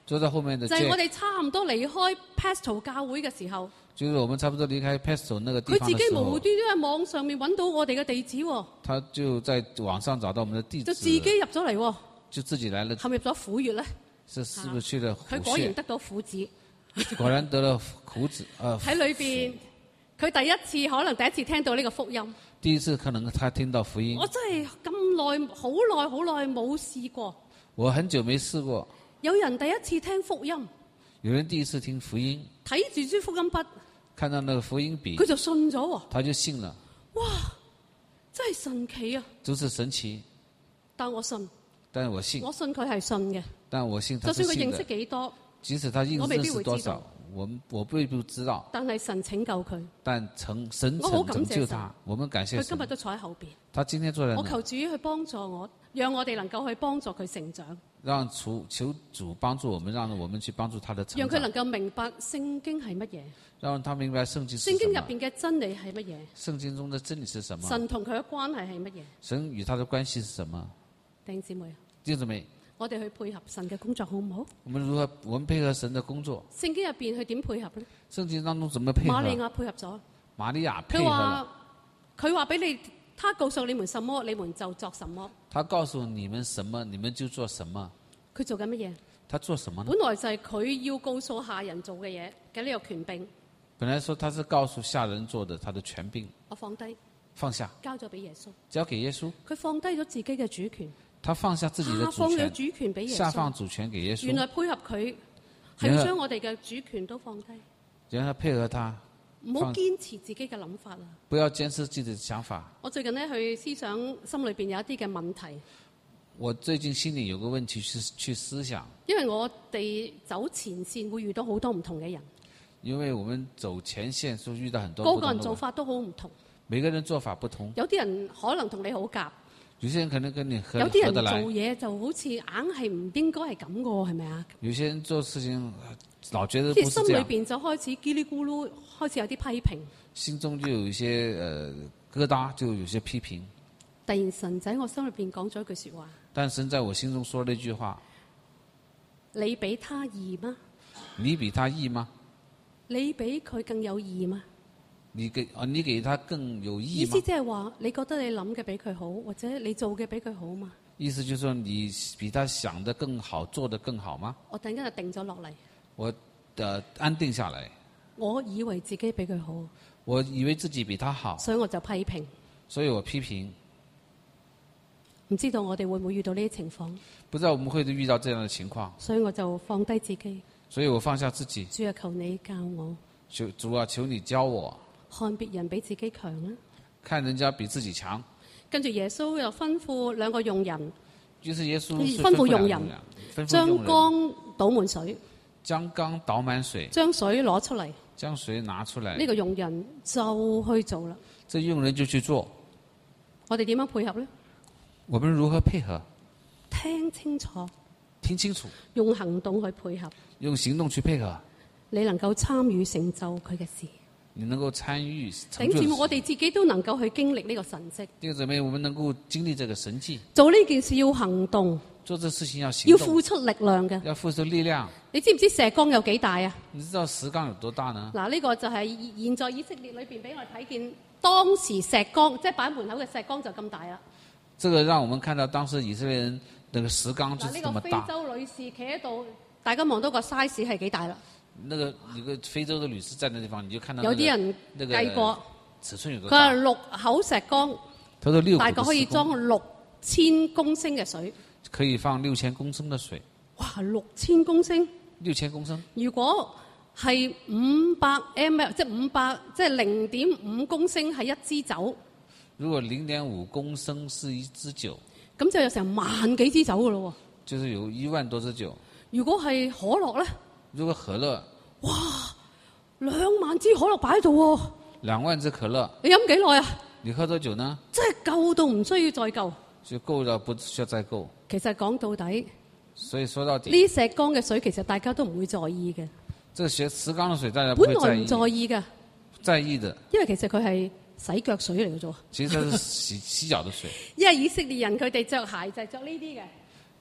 [SPEAKER 2] 坐在後面的
[SPEAKER 1] 就係
[SPEAKER 2] Jack，
[SPEAKER 1] 我哋差唔多離開 Pastor 教會嘅時候，
[SPEAKER 2] 就是我們差不多離開 Pastor 那個地
[SPEAKER 1] 佢自
[SPEAKER 2] 方的時候，
[SPEAKER 1] 己無端端喺網上面揾到我哋嘅地址喎，
[SPEAKER 2] 他就在網上找到我們的地址，
[SPEAKER 1] 就自己入咗嚟喎，
[SPEAKER 2] 就自己來了。
[SPEAKER 1] 係咪入咗苦穴咧？
[SPEAKER 2] 是是不是去了虎
[SPEAKER 1] 佢果然
[SPEAKER 2] 穴？
[SPEAKER 1] 得到苦子
[SPEAKER 2] 果然得了苦子，呃，
[SPEAKER 1] 喺裏邊。佢第一次可能第一次聽到呢個福音，
[SPEAKER 2] 第一次可能他聽到福音，
[SPEAKER 1] 我真係咁耐好耐好耐冇試過。
[SPEAKER 2] 我很久沒試過。
[SPEAKER 1] 有人第一次聽福音，
[SPEAKER 2] 有人第一次聽福音，
[SPEAKER 1] 睇住支福音筆，
[SPEAKER 2] 看到那個福音筆，
[SPEAKER 1] 佢就信咗喎。
[SPEAKER 2] 他就信了。
[SPEAKER 1] 哇！真係神奇啊！
[SPEAKER 2] 就是神奇，
[SPEAKER 1] 但我信，
[SPEAKER 2] 但我信，
[SPEAKER 1] 我信佢係信嘅。
[SPEAKER 2] 但我信他
[SPEAKER 1] 就是算佢認識
[SPEAKER 2] 信的。
[SPEAKER 1] 幾多，
[SPEAKER 2] 即使他認
[SPEAKER 1] 我未必
[SPEAKER 2] 認識多少
[SPEAKER 1] 會知道，
[SPEAKER 2] 我我未必知道，
[SPEAKER 1] 但係神拯救佢，
[SPEAKER 2] 但成神
[SPEAKER 1] 我好
[SPEAKER 2] 曾拯
[SPEAKER 1] 感謝神
[SPEAKER 2] 救他，我們感謝神。
[SPEAKER 1] 佢今日都坐喺後邊。
[SPEAKER 2] 他今天坐在那，
[SPEAKER 1] 我求主去幫助我，讓我哋能夠去幫助佢成長，
[SPEAKER 2] 讓主求主幫助我們，讓我們去幫助他的成長，
[SPEAKER 1] 讓佢能夠明白聖經係乜嘢，
[SPEAKER 2] 讓他明白聖經是
[SPEAKER 1] 聖經入
[SPEAKER 2] 什麼，
[SPEAKER 1] 邊嘅真理係乜嘢，
[SPEAKER 2] 聖經中的真理是什麼，
[SPEAKER 1] 神同佢嘅關係係乜嘢。
[SPEAKER 2] 神與他的關係是什麼。
[SPEAKER 1] 弟兄姊妹，
[SPEAKER 2] 弟兄姊妹，
[SPEAKER 1] 我哋去配合神嘅工作好唔好？
[SPEAKER 2] 我們如何？我們配合神的工作。
[SPEAKER 1] 聖經入邊佢點配合呢？
[SPEAKER 2] 聖經當中怎麼配合？
[SPEAKER 1] 瑪利亞配合咗，
[SPEAKER 2] 瑪利亞配
[SPEAKER 1] 佢
[SPEAKER 2] 合了。
[SPEAKER 1] 話佢話俾你，他告訴你們什麼，你們就作什麼。
[SPEAKER 2] 他告訴你們什麼，你們就做什麼。
[SPEAKER 1] 佢做緊乜嘢？
[SPEAKER 2] 他做什麼呢？
[SPEAKER 1] 本來就係佢要告訴下人做嘅嘢嘅呢個權柄，
[SPEAKER 2] 本來說他是告訴下人做的，他的權柄
[SPEAKER 1] 我放低，
[SPEAKER 2] 放下，
[SPEAKER 1] 交咗俾耶穌。
[SPEAKER 2] 交給耶穌。
[SPEAKER 1] 佢放低咗自己嘅主權，
[SPEAKER 2] 他放下自己的
[SPEAKER 1] 下放咗
[SPEAKER 2] 主權，
[SPEAKER 1] 主權俾耶穌。
[SPEAKER 2] 下放主權給耶穌。
[SPEAKER 1] 原來配合佢係
[SPEAKER 2] 原來
[SPEAKER 1] 要將我哋嘅主權都放低，
[SPEAKER 2] 讓他配合他，
[SPEAKER 1] 唔好堅持自己嘅諗法啦。
[SPEAKER 2] 不要堅持自己的想法。
[SPEAKER 1] 我最近呢，去思想心裏邊有一啲嘅問題，
[SPEAKER 2] 我最近心裡有個問題去去思想，
[SPEAKER 1] 因為我哋走前線會遇到好多唔同嘅人，
[SPEAKER 2] 因為我們走前線就遇到很多
[SPEAKER 1] 個
[SPEAKER 2] 不同的人，
[SPEAKER 1] 個人做法都好唔同。
[SPEAKER 2] 每個人做法不同，
[SPEAKER 1] 有啲人可能同你好夾，
[SPEAKER 2] 有些人可能跟你合
[SPEAKER 1] 有啲人做
[SPEAKER 2] 合得來，
[SPEAKER 1] 嘢就好似硬係唔應該係咁嘅喎，係咪啊？
[SPEAKER 2] 有些人做事情老覺得
[SPEAKER 1] 即係心裏
[SPEAKER 2] 不是這樣，
[SPEAKER 1] 邊就開始嘰哩咕嚕，開始有啲批評。
[SPEAKER 2] 心中就有一些呃疙瘩，就有些批評。
[SPEAKER 1] 突然神就喺我心裏邊講咗一句説話：
[SPEAKER 2] 但神在我心中說了一句話：
[SPEAKER 1] 你比他義嗎？
[SPEAKER 2] 你比他義嗎？
[SPEAKER 1] 你比佢更有義嗎？
[SPEAKER 2] 你給啊，你給他更有
[SPEAKER 1] 意思
[SPEAKER 2] 義嗎？
[SPEAKER 1] 即係話，你覺得你諗嘅比佢好，或者你做嘅比佢好嘛？
[SPEAKER 2] 意思就是說你比他想得更好，做得更好嗎？
[SPEAKER 1] 我突然間就定咗落嚟，
[SPEAKER 2] 我呃安定下來，
[SPEAKER 1] 我以為自己比佢好，
[SPEAKER 2] 我以為自己比他好，
[SPEAKER 1] 所以我就批評。
[SPEAKER 2] 所以我批評。
[SPEAKER 1] 唔知道我哋會唔會遇到呢啲情況，
[SPEAKER 2] 不知道我們會遇到這樣的情況，
[SPEAKER 1] 所以我就放低自己。
[SPEAKER 2] 所以我放下自己，
[SPEAKER 1] 主啊，求你教我
[SPEAKER 2] 求主啊，求你教我
[SPEAKER 1] 看別人比自己強啦。
[SPEAKER 2] 看人家比自己強。
[SPEAKER 1] 跟住耶穌又吩咐兩個傭人
[SPEAKER 2] 就是耶穌是
[SPEAKER 1] 吩咐
[SPEAKER 2] 兩個
[SPEAKER 1] 傭人
[SPEAKER 2] 吩咐
[SPEAKER 1] 將
[SPEAKER 2] 傭人
[SPEAKER 1] 缸倒滿水，
[SPEAKER 2] 將缸倒滿水，
[SPEAKER 1] 將水攞出嚟。
[SPEAKER 2] 將水拿出來。
[SPEAKER 1] 呢個傭人就去做啦。
[SPEAKER 2] 這傭人就去做。
[SPEAKER 1] 我哋點樣配合呢？
[SPEAKER 2] 我們如何配合？
[SPEAKER 1] 聽清楚，
[SPEAKER 2] 聽清楚，
[SPEAKER 1] 用行動去配合，
[SPEAKER 2] 用行動去配合，
[SPEAKER 1] 你能夠參與成就佢嘅事。
[SPEAKER 2] 你能夠參與成
[SPEAKER 1] 頂住，
[SPEAKER 2] 就的事。
[SPEAKER 1] 我哋自己都能夠去經歷呢個神蹟。
[SPEAKER 2] 弟兄姊妹，我們能夠經歷這個神蹟，
[SPEAKER 1] 做呢件事要行動，
[SPEAKER 2] 做這事情要行動，
[SPEAKER 1] 要付出力量嘅。
[SPEAKER 2] 要付出力量。
[SPEAKER 1] 你知唔知石缸有幾大啊？
[SPEAKER 2] 你知道石缸有多大呢？
[SPEAKER 1] 嗱，呢個就係現在以色列裏邊俾我哋睇見，當時石缸即係擺門口嘅石缸就咁大啦。
[SPEAKER 2] 這個讓我們看到當時以色列人那個石缸就
[SPEAKER 1] 嗱，
[SPEAKER 2] 是
[SPEAKER 1] 呢個非
[SPEAKER 2] 這麼大。
[SPEAKER 1] 洲女士企喺度，大家望到個 size 係幾大啦？
[SPEAKER 2] 那個一個非洲的女士站的地方，你就看到、
[SPEAKER 1] 有
[SPEAKER 2] 那個、
[SPEAKER 1] 啲人
[SPEAKER 2] 那個
[SPEAKER 1] 計過，
[SPEAKER 2] 尺寸有多
[SPEAKER 1] 佢話
[SPEAKER 2] 大？
[SPEAKER 1] 六口石缸，
[SPEAKER 2] 他說六口
[SPEAKER 1] 大概可以
[SPEAKER 2] 的石缸
[SPEAKER 1] 裝六千公升嘅水。
[SPEAKER 2] 可以放六千公升的水，
[SPEAKER 1] 哇，六千公升！
[SPEAKER 2] 六千公升。
[SPEAKER 1] 如果係五百 ml，即係五百，即係零點五公升係一支酒，
[SPEAKER 2] 如果零點五公升是一支酒，
[SPEAKER 1] 咁就有成萬幾支酒噶咯喎。
[SPEAKER 2] 就是有一萬多支酒。
[SPEAKER 1] 如果係可樂咧，
[SPEAKER 2] 如果可樂，
[SPEAKER 1] 兩萬支可樂擺喺度喎，
[SPEAKER 2] 兩萬支可樂，
[SPEAKER 1] 你飲幾耐啊？
[SPEAKER 2] 你喝多久呢？
[SPEAKER 1] 真係夠到唔需要再夠。
[SPEAKER 2] 就夠了，不需要再夠。
[SPEAKER 1] 其實講到底，
[SPEAKER 2] 所以說到底，
[SPEAKER 1] 呢石缸嘅水其實大家都唔會在意嘅，
[SPEAKER 2] 這個石石缸的水大家不會在意，
[SPEAKER 1] 本來唔在意嘅，
[SPEAKER 2] 在意的，
[SPEAKER 1] 因為其實佢係洗腳水嚟嘅啫。
[SPEAKER 2] 其實它是洗洗腳的水。
[SPEAKER 1] 因為以色列人佢哋着鞋就係着呢啲嘅。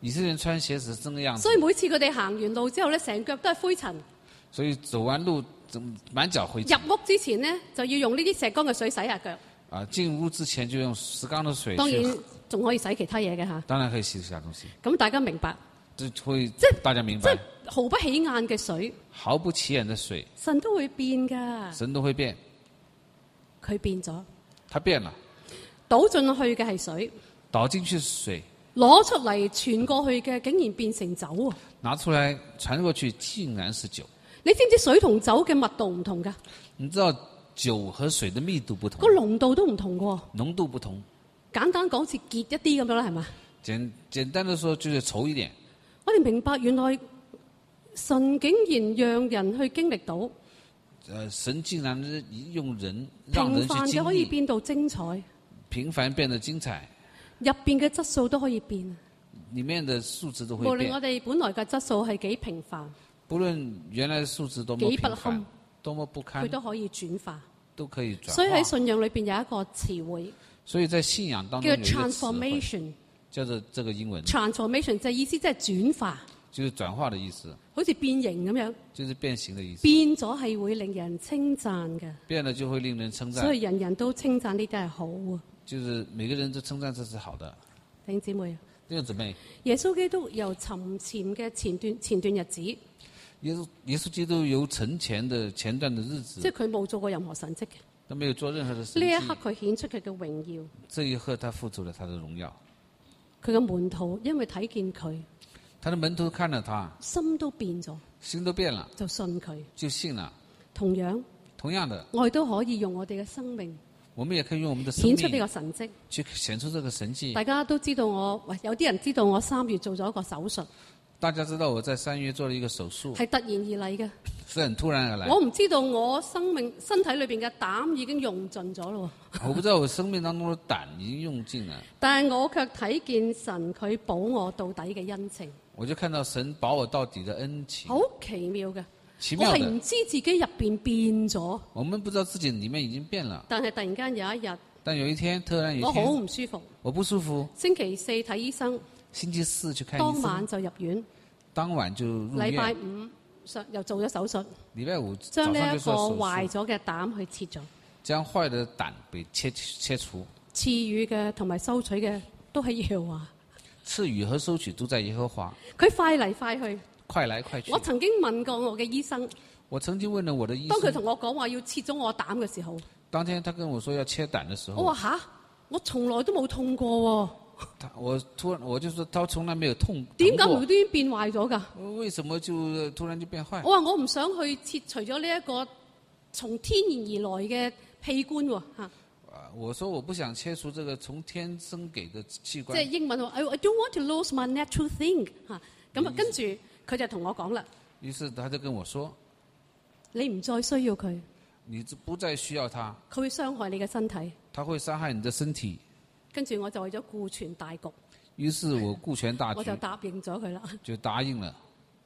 [SPEAKER 2] 以色列人穿鞋子是這個樣子。
[SPEAKER 1] 所以每次佢哋行完路之後咧，成腳都係灰塵。
[SPEAKER 2] 所以走完路，滿腳灰塵。
[SPEAKER 1] 入屋之前呢，就要用呢啲石缸嘅水洗下腳。
[SPEAKER 2] 啊，進屋之前就用石缸嘅水去。
[SPEAKER 1] 當然仲可以洗其他嘢嘅嚇。
[SPEAKER 2] 當然可以洗其他東西。
[SPEAKER 1] 咁大家明白？
[SPEAKER 2] 就會
[SPEAKER 1] 即係
[SPEAKER 2] 大家明白。
[SPEAKER 1] 即係毫不起眼嘅水。
[SPEAKER 2] 毫不起眼嘅水。
[SPEAKER 1] 神都會變㗎。
[SPEAKER 2] 神都會變。
[SPEAKER 1] 佢變咗。
[SPEAKER 2] 他變了。
[SPEAKER 1] 倒進去嘅係水。
[SPEAKER 2] 倒進去水。
[SPEAKER 1] 攞出嚟傳過去嘅，竟然變成酒喎！
[SPEAKER 2] 拿出來傳過去，竟然是酒。
[SPEAKER 1] 你知唔知水同酒嘅密度唔同㗎？
[SPEAKER 2] 你知道酒和水的密度不同。
[SPEAKER 1] 個濃度都唔同喎。
[SPEAKER 2] 濃度不同。
[SPEAKER 1] 簡單講，似結一啲咁樣啦，係嘛？
[SPEAKER 2] 簡簡單的說，就是稠一點。
[SPEAKER 1] 我哋明白，原來神竟然讓人去經歷到。
[SPEAKER 2] 呃，神竟然用人讓人去經歷。
[SPEAKER 1] 平凡嘅可以變到精彩。
[SPEAKER 2] 平凡變得精彩。
[SPEAKER 1] 入邊嘅質素都可以變，
[SPEAKER 2] 裏面的素質都會變。
[SPEAKER 1] 無論我哋本來嘅質素係幾平凡，
[SPEAKER 2] 不論原來的素質多麼平凡，多麼不堪，
[SPEAKER 1] 佢都可以轉化，
[SPEAKER 2] 都可以轉化。
[SPEAKER 1] 所以喺信仰裏邊有一個詞彙，
[SPEAKER 2] 所以在信仰當中有一個
[SPEAKER 1] 叫 transformation，
[SPEAKER 2] 叫做這個英文
[SPEAKER 1] transformation， 就係意思即係轉化，
[SPEAKER 2] 就是轉化的意思，
[SPEAKER 1] 好似變形咁樣，
[SPEAKER 2] 就是變形的意思。
[SPEAKER 1] 變咗係會令人稱讚嘅，
[SPEAKER 2] 變了就會令人稱讚，
[SPEAKER 1] 所以人人都稱讚呢啲係好啊。
[SPEAKER 2] 就是每個人都稱讚這是好的。
[SPEAKER 1] 弟兄姊妹，
[SPEAKER 2] 弟兄姊妹，
[SPEAKER 1] 耶穌基督由沉潛嘅前段前段日子，
[SPEAKER 2] 耶穌耶穌基督由沉潛的前段的日子，
[SPEAKER 1] 即係佢冇做過任何神蹟嘅，
[SPEAKER 2] 他沒有做任何的神蹟。
[SPEAKER 1] 呢一刻佢顯出佢嘅榮耀，
[SPEAKER 2] 這一刻他付出了他的榮耀。
[SPEAKER 1] 佢嘅門徒因為睇見佢，
[SPEAKER 2] 他的門徒看了他，
[SPEAKER 1] 心都變咗，
[SPEAKER 2] 心都變了，
[SPEAKER 1] 就信佢，
[SPEAKER 2] 就信了。
[SPEAKER 1] 同樣，
[SPEAKER 2] 同樣的，
[SPEAKER 1] 我哋都可以用我哋嘅生命。
[SPEAKER 2] 我們也可以用我們的生命
[SPEAKER 1] 顯出呢個神蹟，
[SPEAKER 2] 去顯出這個神蹟。
[SPEAKER 1] 大家都知道我，喂，有啲人知道我三月做咗一個手術。
[SPEAKER 2] 大家知道我在三月做了一個手術，
[SPEAKER 1] 係突然而嚟嘅，
[SPEAKER 2] 是很突然而來。
[SPEAKER 1] 我唔知道我生命身體裏邊嘅膽已經用盡咗咯。
[SPEAKER 2] 我不知道我生命當中的膽已經用盡了。
[SPEAKER 1] 但係我卻睇見神佢保我到底嘅恩情。
[SPEAKER 2] 我就看到神保我到底的恩情。
[SPEAKER 1] 好奇妙嘅。
[SPEAKER 2] 奇妙的。
[SPEAKER 1] 我係唔知自己入邊變咗。
[SPEAKER 2] 我們不知道自己裡面已經變了。
[SPEAKER 1] 但係突然間有一日。
[SPEAKER 2] 但有一天，突然有一天，
[SPEAKER 1] 我好唔舒服。
[SPEAKER 2] 我不舒服。
[SPEAKER 1] 星期四睇醫生。
[SPEAKER 2] 星期四去看醫生。
[SPEAKER 1] 當晚就入院。
[SPEAKER 2] 當晚就入院。
[SPEAKER 1] 禮拜五上又做咗手術。
[SPEAKER 2] 禮拜五
[SPEAKER 1] 將呢一個壞咗嘅膽去切咗。
[SPEAKER 2] 將壞的膽被切切除。
[SPEAKER 1] 賜予嘅同埋收取嘅都係耶和華。
[SPEAKER 2] 賜予和收取都在耶和華。
[SPEAKER 1] 佢快嚟快去。
[SPEAKER 2] 快來快去。
[SPEAKER 1] 我曾經問過我嘅醫生。
[SPEAKER 2] 我曾經問了我的醫生。
[SPEAKER 1] 當佢同我講話要切咗我膽嘅時候。
[SPEAKER 2] 當天他跟我說要切膽的時候，
[SPEAKER 1] 我話吓，我從來都冇痛過。
[SPEAKER 2] 他我突然我就說他從來沒有痛。
[SPEAKER 1] 點解無端端變壞咗㗎？
[SPEAKER 2] 為什麼就突然就變壞？
[SPEAKER 1] 我話我唔想去切除咗呢一個從天然而來嘅器官喎嚇。
[SPEAKER 2] 我說我不想切除這個從天生給的器官。
[SPEAKER 1] 即係英文話 I I don't want to lose my natural thing 嚇。咁啊跟住佢就同我講啦。
[SPEAKER 2] 於是他就跟我說：
[SPEAKER 1] 你唔再需要佢。
[SPEAKER 2] 你不再需要他，
[SPEAKER 1] 佢會傷害你嘅身體，
[SPEAKER 2] 他會傷害你的身體。
[SPEAKER 1] 跟住我就為咗顧全大局，
[SPEAKER 2] 於是我顧全大局，
[SPEAKER 1] 我就答應咗佢啦。
[SPEAKER 2] 就答應了。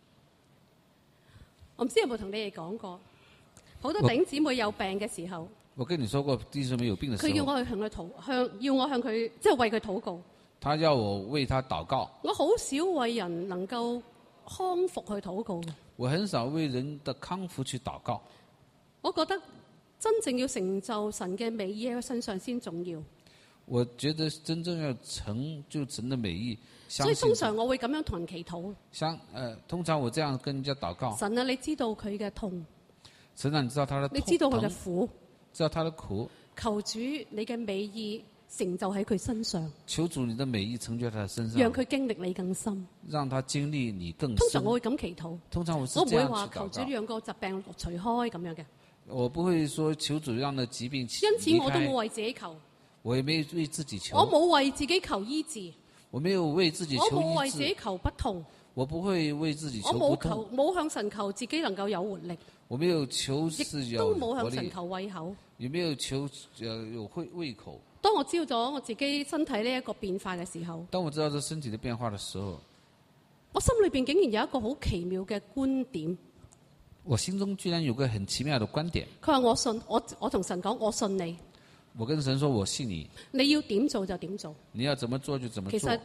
[SPEAKER 1] 我唔知有冇同你哋講過，好多弟兄姊妹有病嘅時候，
[SPEAKER 2] 我跟你說過弟兄姊妹有病嘅時候，
[SPEAKER 1] 佢要我去向佢禱，向要我向佢即係為佢禱告。
[SPEAKER 2] 他要我為他禱告。
[SPEAKER 1] 我好少為人能夠康復去禱告嘅。
[SPEAKER 2] 我很少為人的康復去禱告。
[SPEAKER 1] 我覺得真正要成就神嘅美意喺佢身上先重要。
[SPEAKER 2] 我覺得真正要成就神的美意，
[SPEAKER 1] 所以通常我會咁樣同人祈禱。
[SPEAKER 2] 相，呃，通常我這樣跟人家禱告。
[SPEAKER 1] 神啊，你知道佢嘅痛。
[SPEAKER 2] 神啊，你知道他的痛。
[SPEAKER 1] 你知道佢嘅苦。
[SPEAKER 2] 知道他的苦。
[SPEAKER 1] 求主你嘅美意成就喺佢身上。
[SPEAKER 2] 求主你的美意成就喺他身上。
[SPEAKER 1] 讓佢經歷你更深。
[SPEAKER 2] 讓他經歷你更深。
[SPEAKER 1] 通常我會咁祈禱。
[SPEAKER 2] 通常我是這樣去禱告。
[SPEAKER 1] 我唔會話求主讓個疾病除開咁樣嘅。
[SPEAKER 2] 我不會說求主讓的疾病離開。
[SPEAKER 1] 因此我都冇為自己求。
[SPEAKER 2] 我也沒有為自己求。
[SPEAKER 1] 我冇為自己求醫治。
[SPEAKER 2] 我沒有為自己求醫治。
[SPEAKER 1] 我冇為自己求不痛。
[SPEAKER 2] 我不會為自己求不痛。
[SPEAKER 1] 我冇求冇向神求自己能夠有活力。
[SPEAKER 2] 我沒有求是有活力。
[SPEAKER 1] 亦都冇向神求胃口。
[SPEAKER 2] 也沒有求呃有胃胃口。
[SPEAKER 1] 當我知道咗我自己身體呢一個變化嘅時候，
[SPEAKER 2] 當我知道這身體的變化的時候，
[SPEAKER 1] 我心裏邊竟然有一個好奇妙嘅觀點。
[SPEAKER 2] 我心中居然有個很奇妙的觀點。
[SPEAKER 1] 佢話我信我我同神講我信你。
[SPEAKER 2] 我跟神說我信你。
[SPEAKER 1] 你要點做就點做。
[SPEAKER 2] 你要怎麼做就怎麼做。
[SPEAKER 1] 其實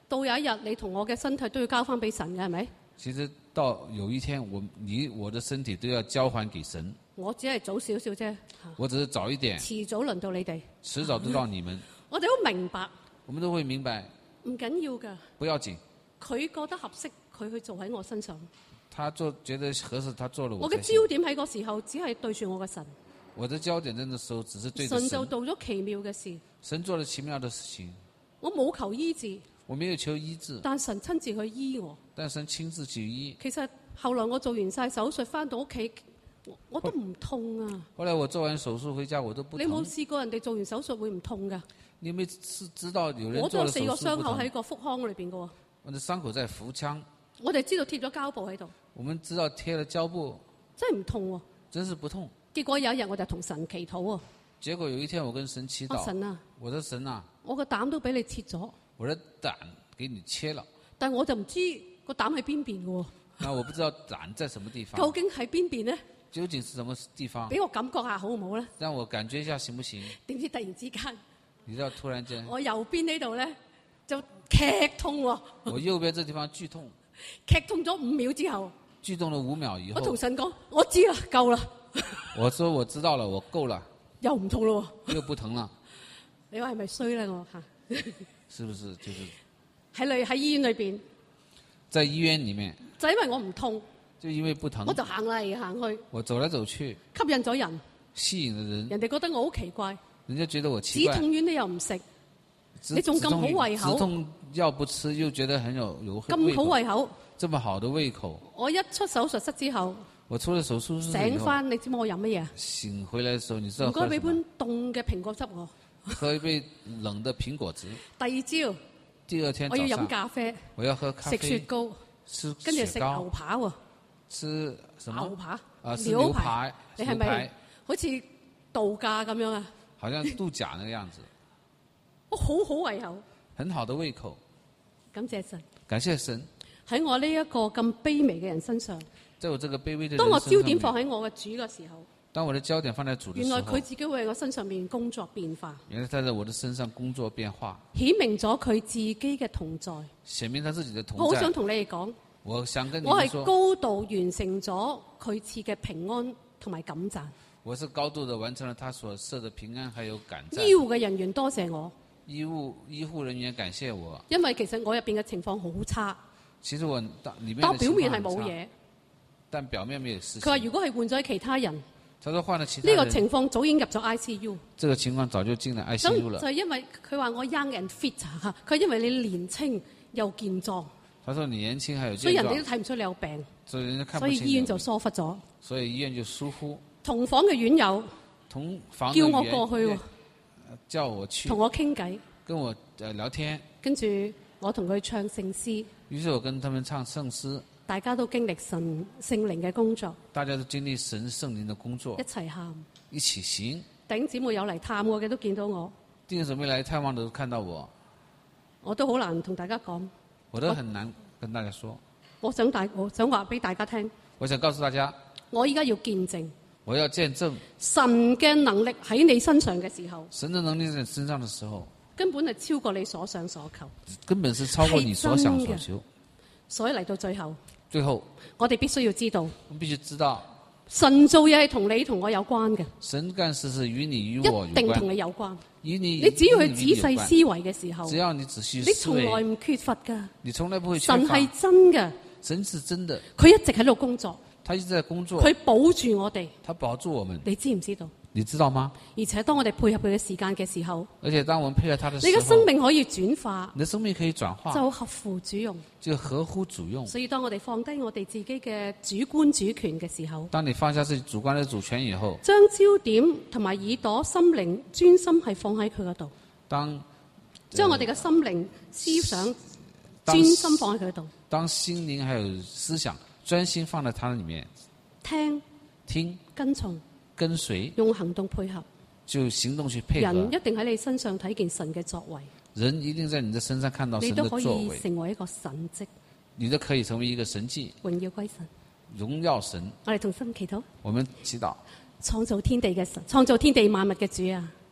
[SPEAKER 1] 到有一日你同我嘅身體都要交翻俾神嘅，係咪？
[SPEAKER 2] 其實到有一天，我你我的身體都要交還給神。
[SPEAKER 1] 我只係早少少啫，
[SPEAKER 2] 我只是早一點，
[SPEAKER 1] 遲早輪到你哋，
[SPEAKER 2] 遲早都到你們。
[SPEAKER 1] 我哋好明白，
[SPEAKER 2] 我們都會明白，
[SPEAKER 1] 唔緊要㗎。
[SPEAKER 2] 不要緊。
[SPEAKER 1] 佢覺得合適，佢去做喺我身上。
[SPEAKER 2] 他做覺得合適，他做了我。
[SPEAKER 1] 我嘅焦點喺個時候，只係對住我嘅神。
[SPEAKER 2] 我的焦點在那時候只是對着神。
[SPEAKER 1] 神就做咗奇妙嘅事。
[SPEAKER 2] 神做了奇妙的事情。
[SPEAKER 1] 我冇求醫治。
[SPEAKER 2] 我沒有求醫治。
[SPEAKER 1] 但神親自去醫我。
[SPEAKER 2] 但神親自去醫。
[SPEAKER 1] 其實後來我做完晒手術，翻到屋企，我都唔痛啊。
[SPEAKER 2] 後來我做完手術回家，我都不痛。
[SPEAKER 1] 你冇試過人哋做完手術會唔痛㗎？
[SPEAKER 2] 你有冇知道有人
[SPEAKER 1] 我都有四個
[SPEAKER 2] 做了手術
[SPEAKER 1] 傷口喺個腹腔裏邊㗎喎。
[SPEAKER 2] 我的傷口在腹腔。
[SPEAKER 1] 我哋知道貼咗膠布喺度。
[SPEAKER 2] 我們知道貼了膠布。
[SPEAKER 1] 真係唔痛喎。
[SPEAKER 2] 真是不痛。
[SPEAKER 1] 結果有一日我就同神祈禱喎。
[SPEAKER 2] 結果有一天我跟神祈禱。
[SPEAKER 1] 啊神啊！
[SPEAKER 2] 我的神啊！
[SPEAKER 1] 我個膽都俾你切咗。
[SPEAKER 2] 我的膽給你切了。
[SPEAKER 1] 但係我就唔知個膽喺邊邊㗎喎。
[SPEAKER 2] 那我不知道膽在什麼地方。
[SPEAKER 1] 究竟喺邊邊呢？
[SPEAKER 2] 究竟是什麼地方？
[SPEAKER 1] 俾我感覺下好唔好咧？
[SPEAKER 2] 讓我感覺一下行不行？
[SPEAKER 1] 點知突然之間，
[SPEAKER 2] 你知道突然間，
[SPEAKER 1] 我右邊呢度咧就劇痛喎。
[SPEAKER 2] 我右邊這地方劇痛。
[SPEAKER 1] 劇痛咗五秒之後，
[SPEAKER 2] 劇痛了五秒以後，
[SPEAKER 1] 我同神講：我知啦，夠啦。
[SPEAKER 2] 我說我知道了，我夠了。
[SPEAKER 1] 又唔痛咯喎。
[SPEAKER 2] 又不疼了。
[SPEAKER 1] 你話係咪衰咧？我嚇。
[SPEAKER 2] 是不是就是
[SPEAKER 1] 喺裏喺醫院裏邊？
[SPEAKER 2] 在醫院裡面。
[SPEAKER 1] 就因為我唔痛。
[SPEAKER 2] 就因為不疼。
[SPEAKER 1] 我就行嚟行去。
[SPEAKER 2] 我走來走去。
[SPEAKER 1] 吸引咗人。
[SPEAKER 2] 吸引了人。
[SPEAKER 1] 人哋覺得我好奇怪。
[SPEAKER 2] 人家覺得我奇怪。
[SPEAKER 1] 止痛丸你又唔食，你仲咁好胃口。
[SPEAKER 2] 止痛藥不吃又覺得很有有
[SPEAKER 1] 咁好胃口。
[SPEAKER 2] 這麼好的胃口。
[SPEAKER 1] 我一出手術室之後。
[SPEAKER 2] 我出了手術室
[SPEAKER 1] 醒翻，你知唔知我飲乜嘢？
[SPEAKER 2] 醒回來的時候，你知道？
[SPEAKER 1] 唔該，俾杯凍嘅蘋果汁我。
[SPEAKER 2] 喝一杯冷的蘋果汁。
[SPEAKER 1] 第二朝。
[SPEAKER 2] 第二天
[SPEAKER 1] 我要飲咖啡。
[SPEAKER 2] 我要喝咖啡。
[SPEAKER 1] 食雪糕。
[SPEAKER 2] 吃
[SPEAKER 1] 跟住食牛扒喎。
[SPEAKER 2] 吃什麼？
[SPEAKER 1] 牛扒。
[SPEAKER 2] 啊，吃牛排。
[SPEAKER 1] 你係咪好似度假咁樣啊？
[SPEAKER 2] 好像度假那個樣子。
[SPEAKER 1] 我好好胃口。
[SPEAKER 2] 很好的胃口。
[SPEAKER 1] 感謝神。
[SPEAKER 2] 感謝神。
[SPEAKER 1] 喺我呢一個咁卑微嘅人身上。
[SPEAKER 2] 在我這個卑微的人身上。
[SPEAKER 1] 當我焦點放喺我嘅主嘅時候。
[SPEAKER 2] 當我的焦點放在主的時候。
[SPEAKER 1] 原來佢自己會喺我身上面工作變化。
[SPEAKER 2] 原來他在我的身上工作變化。
[SPEAKER 1] 顯明咗佢自己嘅同在。
[SPEAKER 2] 顯明他自己的同在。
[SPEAKER 1] 我好想同你哋講。
[SPEAKER 2] 我想跟你
[SPEAKER 1] 我
[SPEAKER 2] 們說。
[SPEAKER 1] 係高度完成咗佢賜嘅平安同埋感讚。
[SPEAKER 2] 我是高度的完成了他所設的平安還有感讚。
[SPEAKER 1] 醫護嘅人員多謝我。
[SPEAKER 2] 醫護醫護人員感謝我。
[SPEAKER 1] 因為其實我入邊嘅情況好差。
[SPEAKER 2] 其實我裏面
[SPEAKER 1] 但表面係冇嘢。
[SPEAKER 2] 但表面沒有事情。
[SPEAKER 1] 佢話如果係換咗其他人。
[SPEAKER 2] 他說換了其他人。
[SPEAKER 1] 呢個情況早已經入咗 I C U。
[SPEAKER 2] 這個情況早就進了 I C U 了。
[SPEAKER 1] 就係因為佢話我 young and fit 嚇，佢因為你年輕又健壯。
[SPEAKER 2] 他說你年輕還有健壯。
[SPEAKER 1] 所以人哋都睇唔出你有病。
[SPEAKER 2] 所以人家看不清。
[SPEAKER 1] 所以醫院就疏忽咗。
[SPEAKER 2] 所以醫院就疏忽。
[SPEAKER 1] 同房嘅院友。
[SPEAKER 2] 同房
[SPEAKER 1] 叫我過去喎。
[SPEAKER 2] 叫我去。
[SPEAKER 1] 同我傾偈。
[SPEAKER 2] 跟我聊天。
[SPEAKER 1] 跟住我同佢唱聖詩。
[SPEAKER 2] 於是我跟他們唱聖詩。
[SPEAKER 1] 大家都經歷神聖靈嘅工作。
[SPEAKER 2] 大家都經歷神聖靈的工作。
[SPEAKER 1] 一齊喊。
[SPEAKER 2] 一起行。
[SPEAKER 1] 弟兄姊妹有嚟探我嘅都見到我。
[SPEAKER 2] 弟兄姊妹來探望都看到我。
[SPEAKER 1] 我都好難同大家講。
[SPEAKER 2] 我都很難跟大家說。
[SPEAKER 1] 我想大，我想話俾大家聽。
[SPEAKER 2] 我想告訴大家。
[SPEAKER 1] 我依家要見證。
[SPEAKER 2] 我要見證。
[SPEAKER 1] 神嘅能力喺你身上嘅時候。
[SPEAKER 2] 神的能力在你身上的時候。
[SPEAKER 1] 根本係超過你所想所求。
[SPEAKER 2] 根本是超過你所想所求。
[SPEAKER 1] 所以嚟到最後。
[SPEAKER 2] 最後，
[SPEAKER 1] 我哋必須要知道，
[SPEAKER 2] 我必須知道，
[SPEAKER 1] 神做嘢係同你同我有關嘅。
[SPEAKER 2] 神幹事是與你與我有關，
[SPEAKER 1] 一定同你有關。
[SPEAKER 2] 與你，
[SPEAKER 1] 你只要去仔細思維嘅時候，
[SPEAKER 2] 只要你仔細思維，
[SPEAKER 1] 你從來唔缺乏噶。
[SPEAKER 2] 你從來不會缺乏。
[SPEAKER 1] 神係真嘅，
[SPEAKER 2] 神是真的，
[SPEAKER 1] 佢一直喺度工作，
[SPEAKER 2] 他一直在工作，
[SPEAKER 1] 佢保住我哋，
[SPEAKER 2] 他保住我們。
[SPEAKER 1] 你知唔知道？
[SPEAKER 2] 你知道嗎？
[SPEAKER 1] 而且當我哋配合佢嘅時間嘅時候，
[SPEAKER 2] 而且當我們配合他的時候，
[SPEAKER 1] 你嘅生命可以轉化，
[SPEAKER 2] 你的生命可以轉化，
[SPEAKER 1] 就合乎主用，
[SPEAKER 2] 就合乎主用。
[SPEAKER 1] 所以當我哋放低我哋自己嘅主觀主權嘅時候，
[SPEAKER 2] 當你放下自己主觀的主權以後，
[SPEAKER 1] 將焦點同埋耳朵、心靈專心係放喺佢嗰度。
[SPEAKER 2] 當
[SPEAKER 1] 將我哋嘅心靈思想專心放喺佢度。
[SPEAKER 2] 當心靈還有思想專心放在它裏面，
[SPEAKER 1] 聽
[SPEAKER 2] 聽
[SPEAKER 1] 跟從
[SPEAKER 2] 跟隨，
[SPEAKER 1] 用行動配合，
[SPEAKER 2] 就行動去配合。
[SPEAKER 1] 人一定喺你身上睇見神嘅作為，
[SPEAKER 2] 人一定在你的身上看到神的作為，
[SPEAKER 1] 你都可以成為一個神蹟，
[SPEAKER 2] 你都可以成為一個神蹟。
[SPEAKER 1] 榮耀歸神，
[SPEAKER 2] 榮耀神。
[SPEAKER 1] 我哋同心祈禱。
[SPEAKER 2] 我們祈禱。
[SPEAKER 1] 創造天地嘅神，創造天地萬物嘅主啊！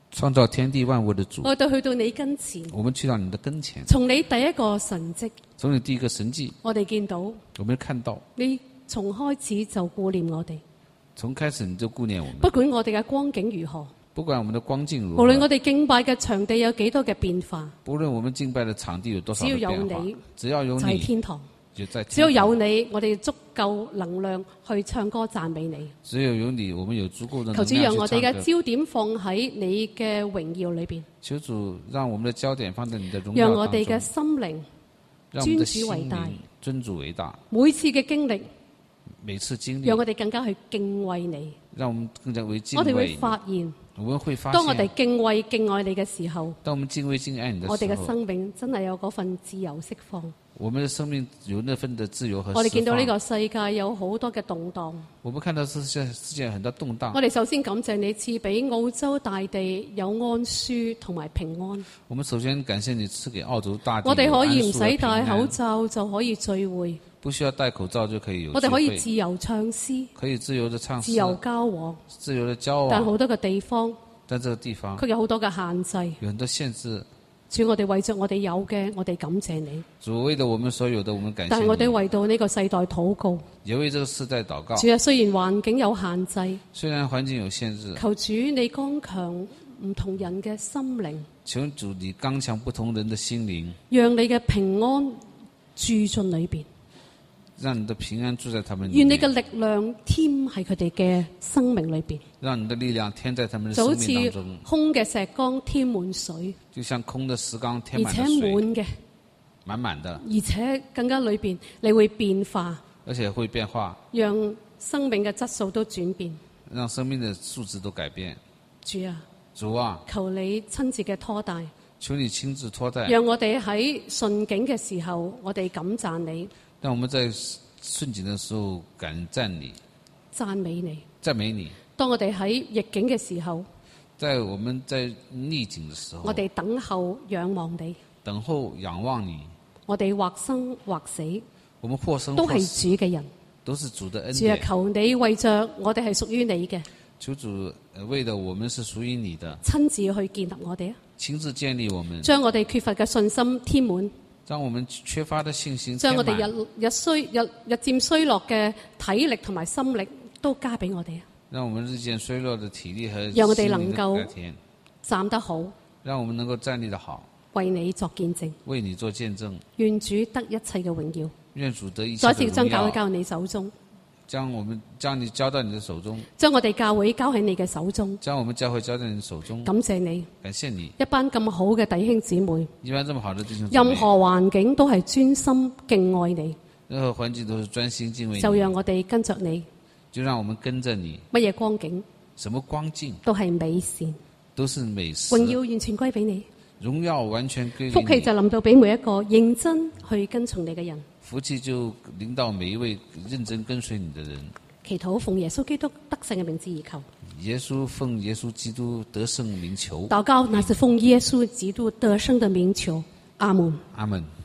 [SPEAKER 2] 創造天地萬物的主，
[SPEAKER 1] 我哋去到你跟前，
[SPEAKER 2] 我們去到你的跟前，
[SPEAKER 1] 從你第一個神蹟，
[SPEAKER 2] 從你第一個神蹟，
[SPEAKER 1] 我哋見到
[SPEAKER 2] 我們看到，
[SPEAKER 1] 你從開始就顧念我哋，
[SPEAKER 2] 從開始你就顧念我們，
[SPEAKER 1] 不管我哋嘅光景如何，
[SPEAKER 2] 不管我們的光景如何，
[SPEAKER 1] 無論我哋敬拜嘅場地有幾多嘅變化，
[SPEAKER 2] 不論我們敬拜的場地有多少的
[SPEAKER 1] 只要有
[SPEAKER 2] 變化，
[SPEAKER 1] 你，
[SPEAKER 2] 只要有
[SPEAKER 1] 就係
[SPEAKER 2] 你，
[SPEAKER 1] 天堂。
[SPEAKER 2] 就在
[SPEAKER 1] 只要
[SPEAKER 2] 天堂
[SPEAKER 1] 有你，我哋足夠能量去唱歌讚美你。
[SPEAKER 2] 只有有你，我們有足夠的能
[SPEAKER 1] 求主讓我哋嘅
[SPEAKER 2] 量去唱歌。
[SPEAKER 1] 焦點放喺你嘅榮耀裏邊，
[SPEAKER 2] 求主讓我們的焦點放在你的榮耀當中，
[SPEAKER 1] 讓我哋嘅心靈
[SPEAKER 2] 讓我們的
[SPEAKER 1] 尊主為大
[SPEAKER 2] 心靈尊主為大。
[SPEAKER 1] 每次嘅經歷，
[SPEAKER 2] 每次經歷，
[SPEAKER 1] 讓我哋更加去敬畏你。
[SPEAKER 2] 讓我們更加為敬畏你。
[SPEAKER 1] 我哋會發現，
[SPEAKER 2] 我們會發現，
[SPEAKER 1] 當我哋敬畏敬愛你嘅時候，
[SPEAKER 2] 當我們敬畏敬愛你的時候，
[SPEAKER 1] 我哋嘅生命真係有嗰份自由釋放。
[SPEAKER 2] 我們的生命有那份的自由和釋放。
[SPEAKER 1] 我哋見到呢個世界有好多嘅動盪，
[SPEAKER 2] 我們看到世界世界很多動盪。
[SPEAKER 1] 我哋首先感謝你賜俾澳洲大地有安舒同埋平安。
[SPEAKER 2] 我們首先感謝你賜給澳洲大地。
[SPEAKER 1] 我哋可以唔使戴口罩就可以聚會，
[SPEAKER 2] 不需要戴口罩就可以有聚會。
[SPEAKER 1] 我哋可以自由唱詩，
[SPEAKER 2] 可以自由的唱詩，
[SPEAKER 1] 自由交往，
[SPEAKER 2] 自由的交往。
[SPEAKER 1] 但好多嘅地方，
[SPEAKER 2] 但這個地方
[SPEAKER 1] 佢有好多嘅限制。
[SPEAKER 2] 有很多限制。
[SPEAKER 1] 主，我哋為着我哋有嘅，我哋感謝你。
[SPEAKER 2] 主，為了我們所有的，我們感謝你。
[SPEAKER 1] 但係我哋為到呢個世代禱告，
[SPEAKER 2] 也為這個世代禱告。
[SPEAKER 1] 主啊，雖然環境有限制，
[SPEAKER 2] 雖然環境有限制，
[SPEAKER 1] 求主你剛強唔同人嘅心靈，
[SPEAKER 2] 求主你剛強不同人的心靈，
[SPEAKER 1] 讓你嘅平安住進裏邊，
[SPEAKER 2] 讓你的平安住在他們裏面。
[SPEAKER 1] 願你嘅力量添喺佢哋嘅生命裏邊，
[SPEAKER 2] 讓你的力量添在他們的
[SPEAKER 1] 就好
[SPEAKER 2] 生命當
[SPEAKER 1] 似
[SPEAKER 2] 中，
[SPEAKER 1] 空嘅石缸添滿水，
[SPEAKER 2] 就像空的石缸添
[SPEAKER 1] 而且
[SPEAKER 2] 滿了水，
[SPEAKER 1] 滿嘅，
[SPEAKER 2] 滿滿的，
[SPEAKER 1] 而且更加裏邊你會變化，
[SPEAKER 2] 而且會變化，
[SPEAKER 1] 讓生命嘅質素都轉變。
[SPEAKER 2] 讓生命的素質都改變。
[SPEAKER 1] 主啊，
[SPEAKER 2] 主啊，
[SPEAKER 1] 求你親自嘅拖帶，
[SPEAKER 2] 求你親自拖帶，
[SPEAKER 1] 讓我哋喺順境嘅時候，我哋感讚你，
[SPEAKER 2] 讓我們在順境的時候感讚你，
[SPEAKER 1] 讚美你。
[SPEAKER 2] 讚美你。
[SPEAKER 1] 當我哋喺逆境嘅時候，
[SPEAKER 2] 在我們在逆境的時候，
[SPEAKER 1] 我哋等候仰望你，
[SPEAKER 2] 等候仰望你。
[SPEAKER 1] 我哋或生或死，
[SPEAKER 2] 我們或生
[SPEAKER 1] 都係
[SPEAKER 2] 或死，
[SPEAKER 1] 主嘅人。
[SPEAKER 2] 都是主的恩
[SPEAKER 1] 主啊，
[SPEAKER 2] 典。
[SPEAKER 1] 求你為着我哋係屬於你嘅，
[SPEAKER 2] 求主呃為了我們是屬於你的，
[SPEAKER 1] 親自去建立我哋啊，
[SPEAKER 2] 親自建立我們，
[SPEAKER 1] 將我哋缺乏嘅信心添滿，
[SPEAKER 2] 將我們缺乏的信心
[SPEAKER 1] 將我哋
[SPEAKER 2] 填滿，
[SPEAKER 1] 日日衰日日漸衰落嘅體力同埋心力都加俾我哋啊，
[SPEAKER 2] 讓我們日漸衰落的體力和
[SPEAKER 1] 讓我哋
[SPEAKER 2] 心靈的
[SPEAKER 1] 能夠
[SPEAKER 2] 改天，
[SPEAKER 1] 站得好，
[SPEAKER 2] 讓我們能夠站立得好，
[SPEAKER 1] 為你作見證。
[SPEAKER 2] 為你做見證。
[SPEAKER 1] 願主得一切嘅榮耀，
[SPEAKER 2] 願主得一切
[SPEAKER 1] 再
[SPEAKER 2] 的榮耀
[SPEAKER 1] 一次將教會。交喺你手中，
[SPEAKER 2] 將我們將你交到你的手中，
[SPEAKER 1] 將我哋教會交喺你嘅手中。
[SPEAKER 2] 將我們教會交在你的手中。
[SPEAKER 1] 感謝你，
[SPEAKER 2] 感謝你，
[SPEAKER 1] 一班咁好嘅弟兄姊妹，
[SPEAKER 2] 一般這麼好的弟兄姊妹，
[SPEAKER 1] 任何環境都係專心敬愛你，
[SPEAKER 2] 任何環境都是專心敬畏你。
[SPEAKER 1] 就讓我哋跟着你，
[SPEAKER 2] 就讓我們跟着你，
[SPEAKER 1] 乜嘢光景
[SPEAKER 2] 什麼光景
[SPEAKER 1] 都係美善，
[SPEAKER 2] 都是美事，
[SPEAKER 1] 榮耀完全歸俾你，
[SPEAKER 2] 榮耀完全歸
[SPEAKER 1] 福氣
[SPEAKER 2] 給你。
[SPEAKER 1] 就臨到俾每一個認真去跟從你嘅人。
[SPEAKER 2] 福氣就臨到每一位認真跟隨你的人。
[SPEAKER 1] 祈禱奉耶穌基督得勝嘅名字而求，
[SPEAKER 2] 耶穌奉耶穌基督得勝名求。
[SPEAKER 1] 禱告乃是奉耶穌基督得勝的名求，阿門。
[SPEAKER 2] 阿門。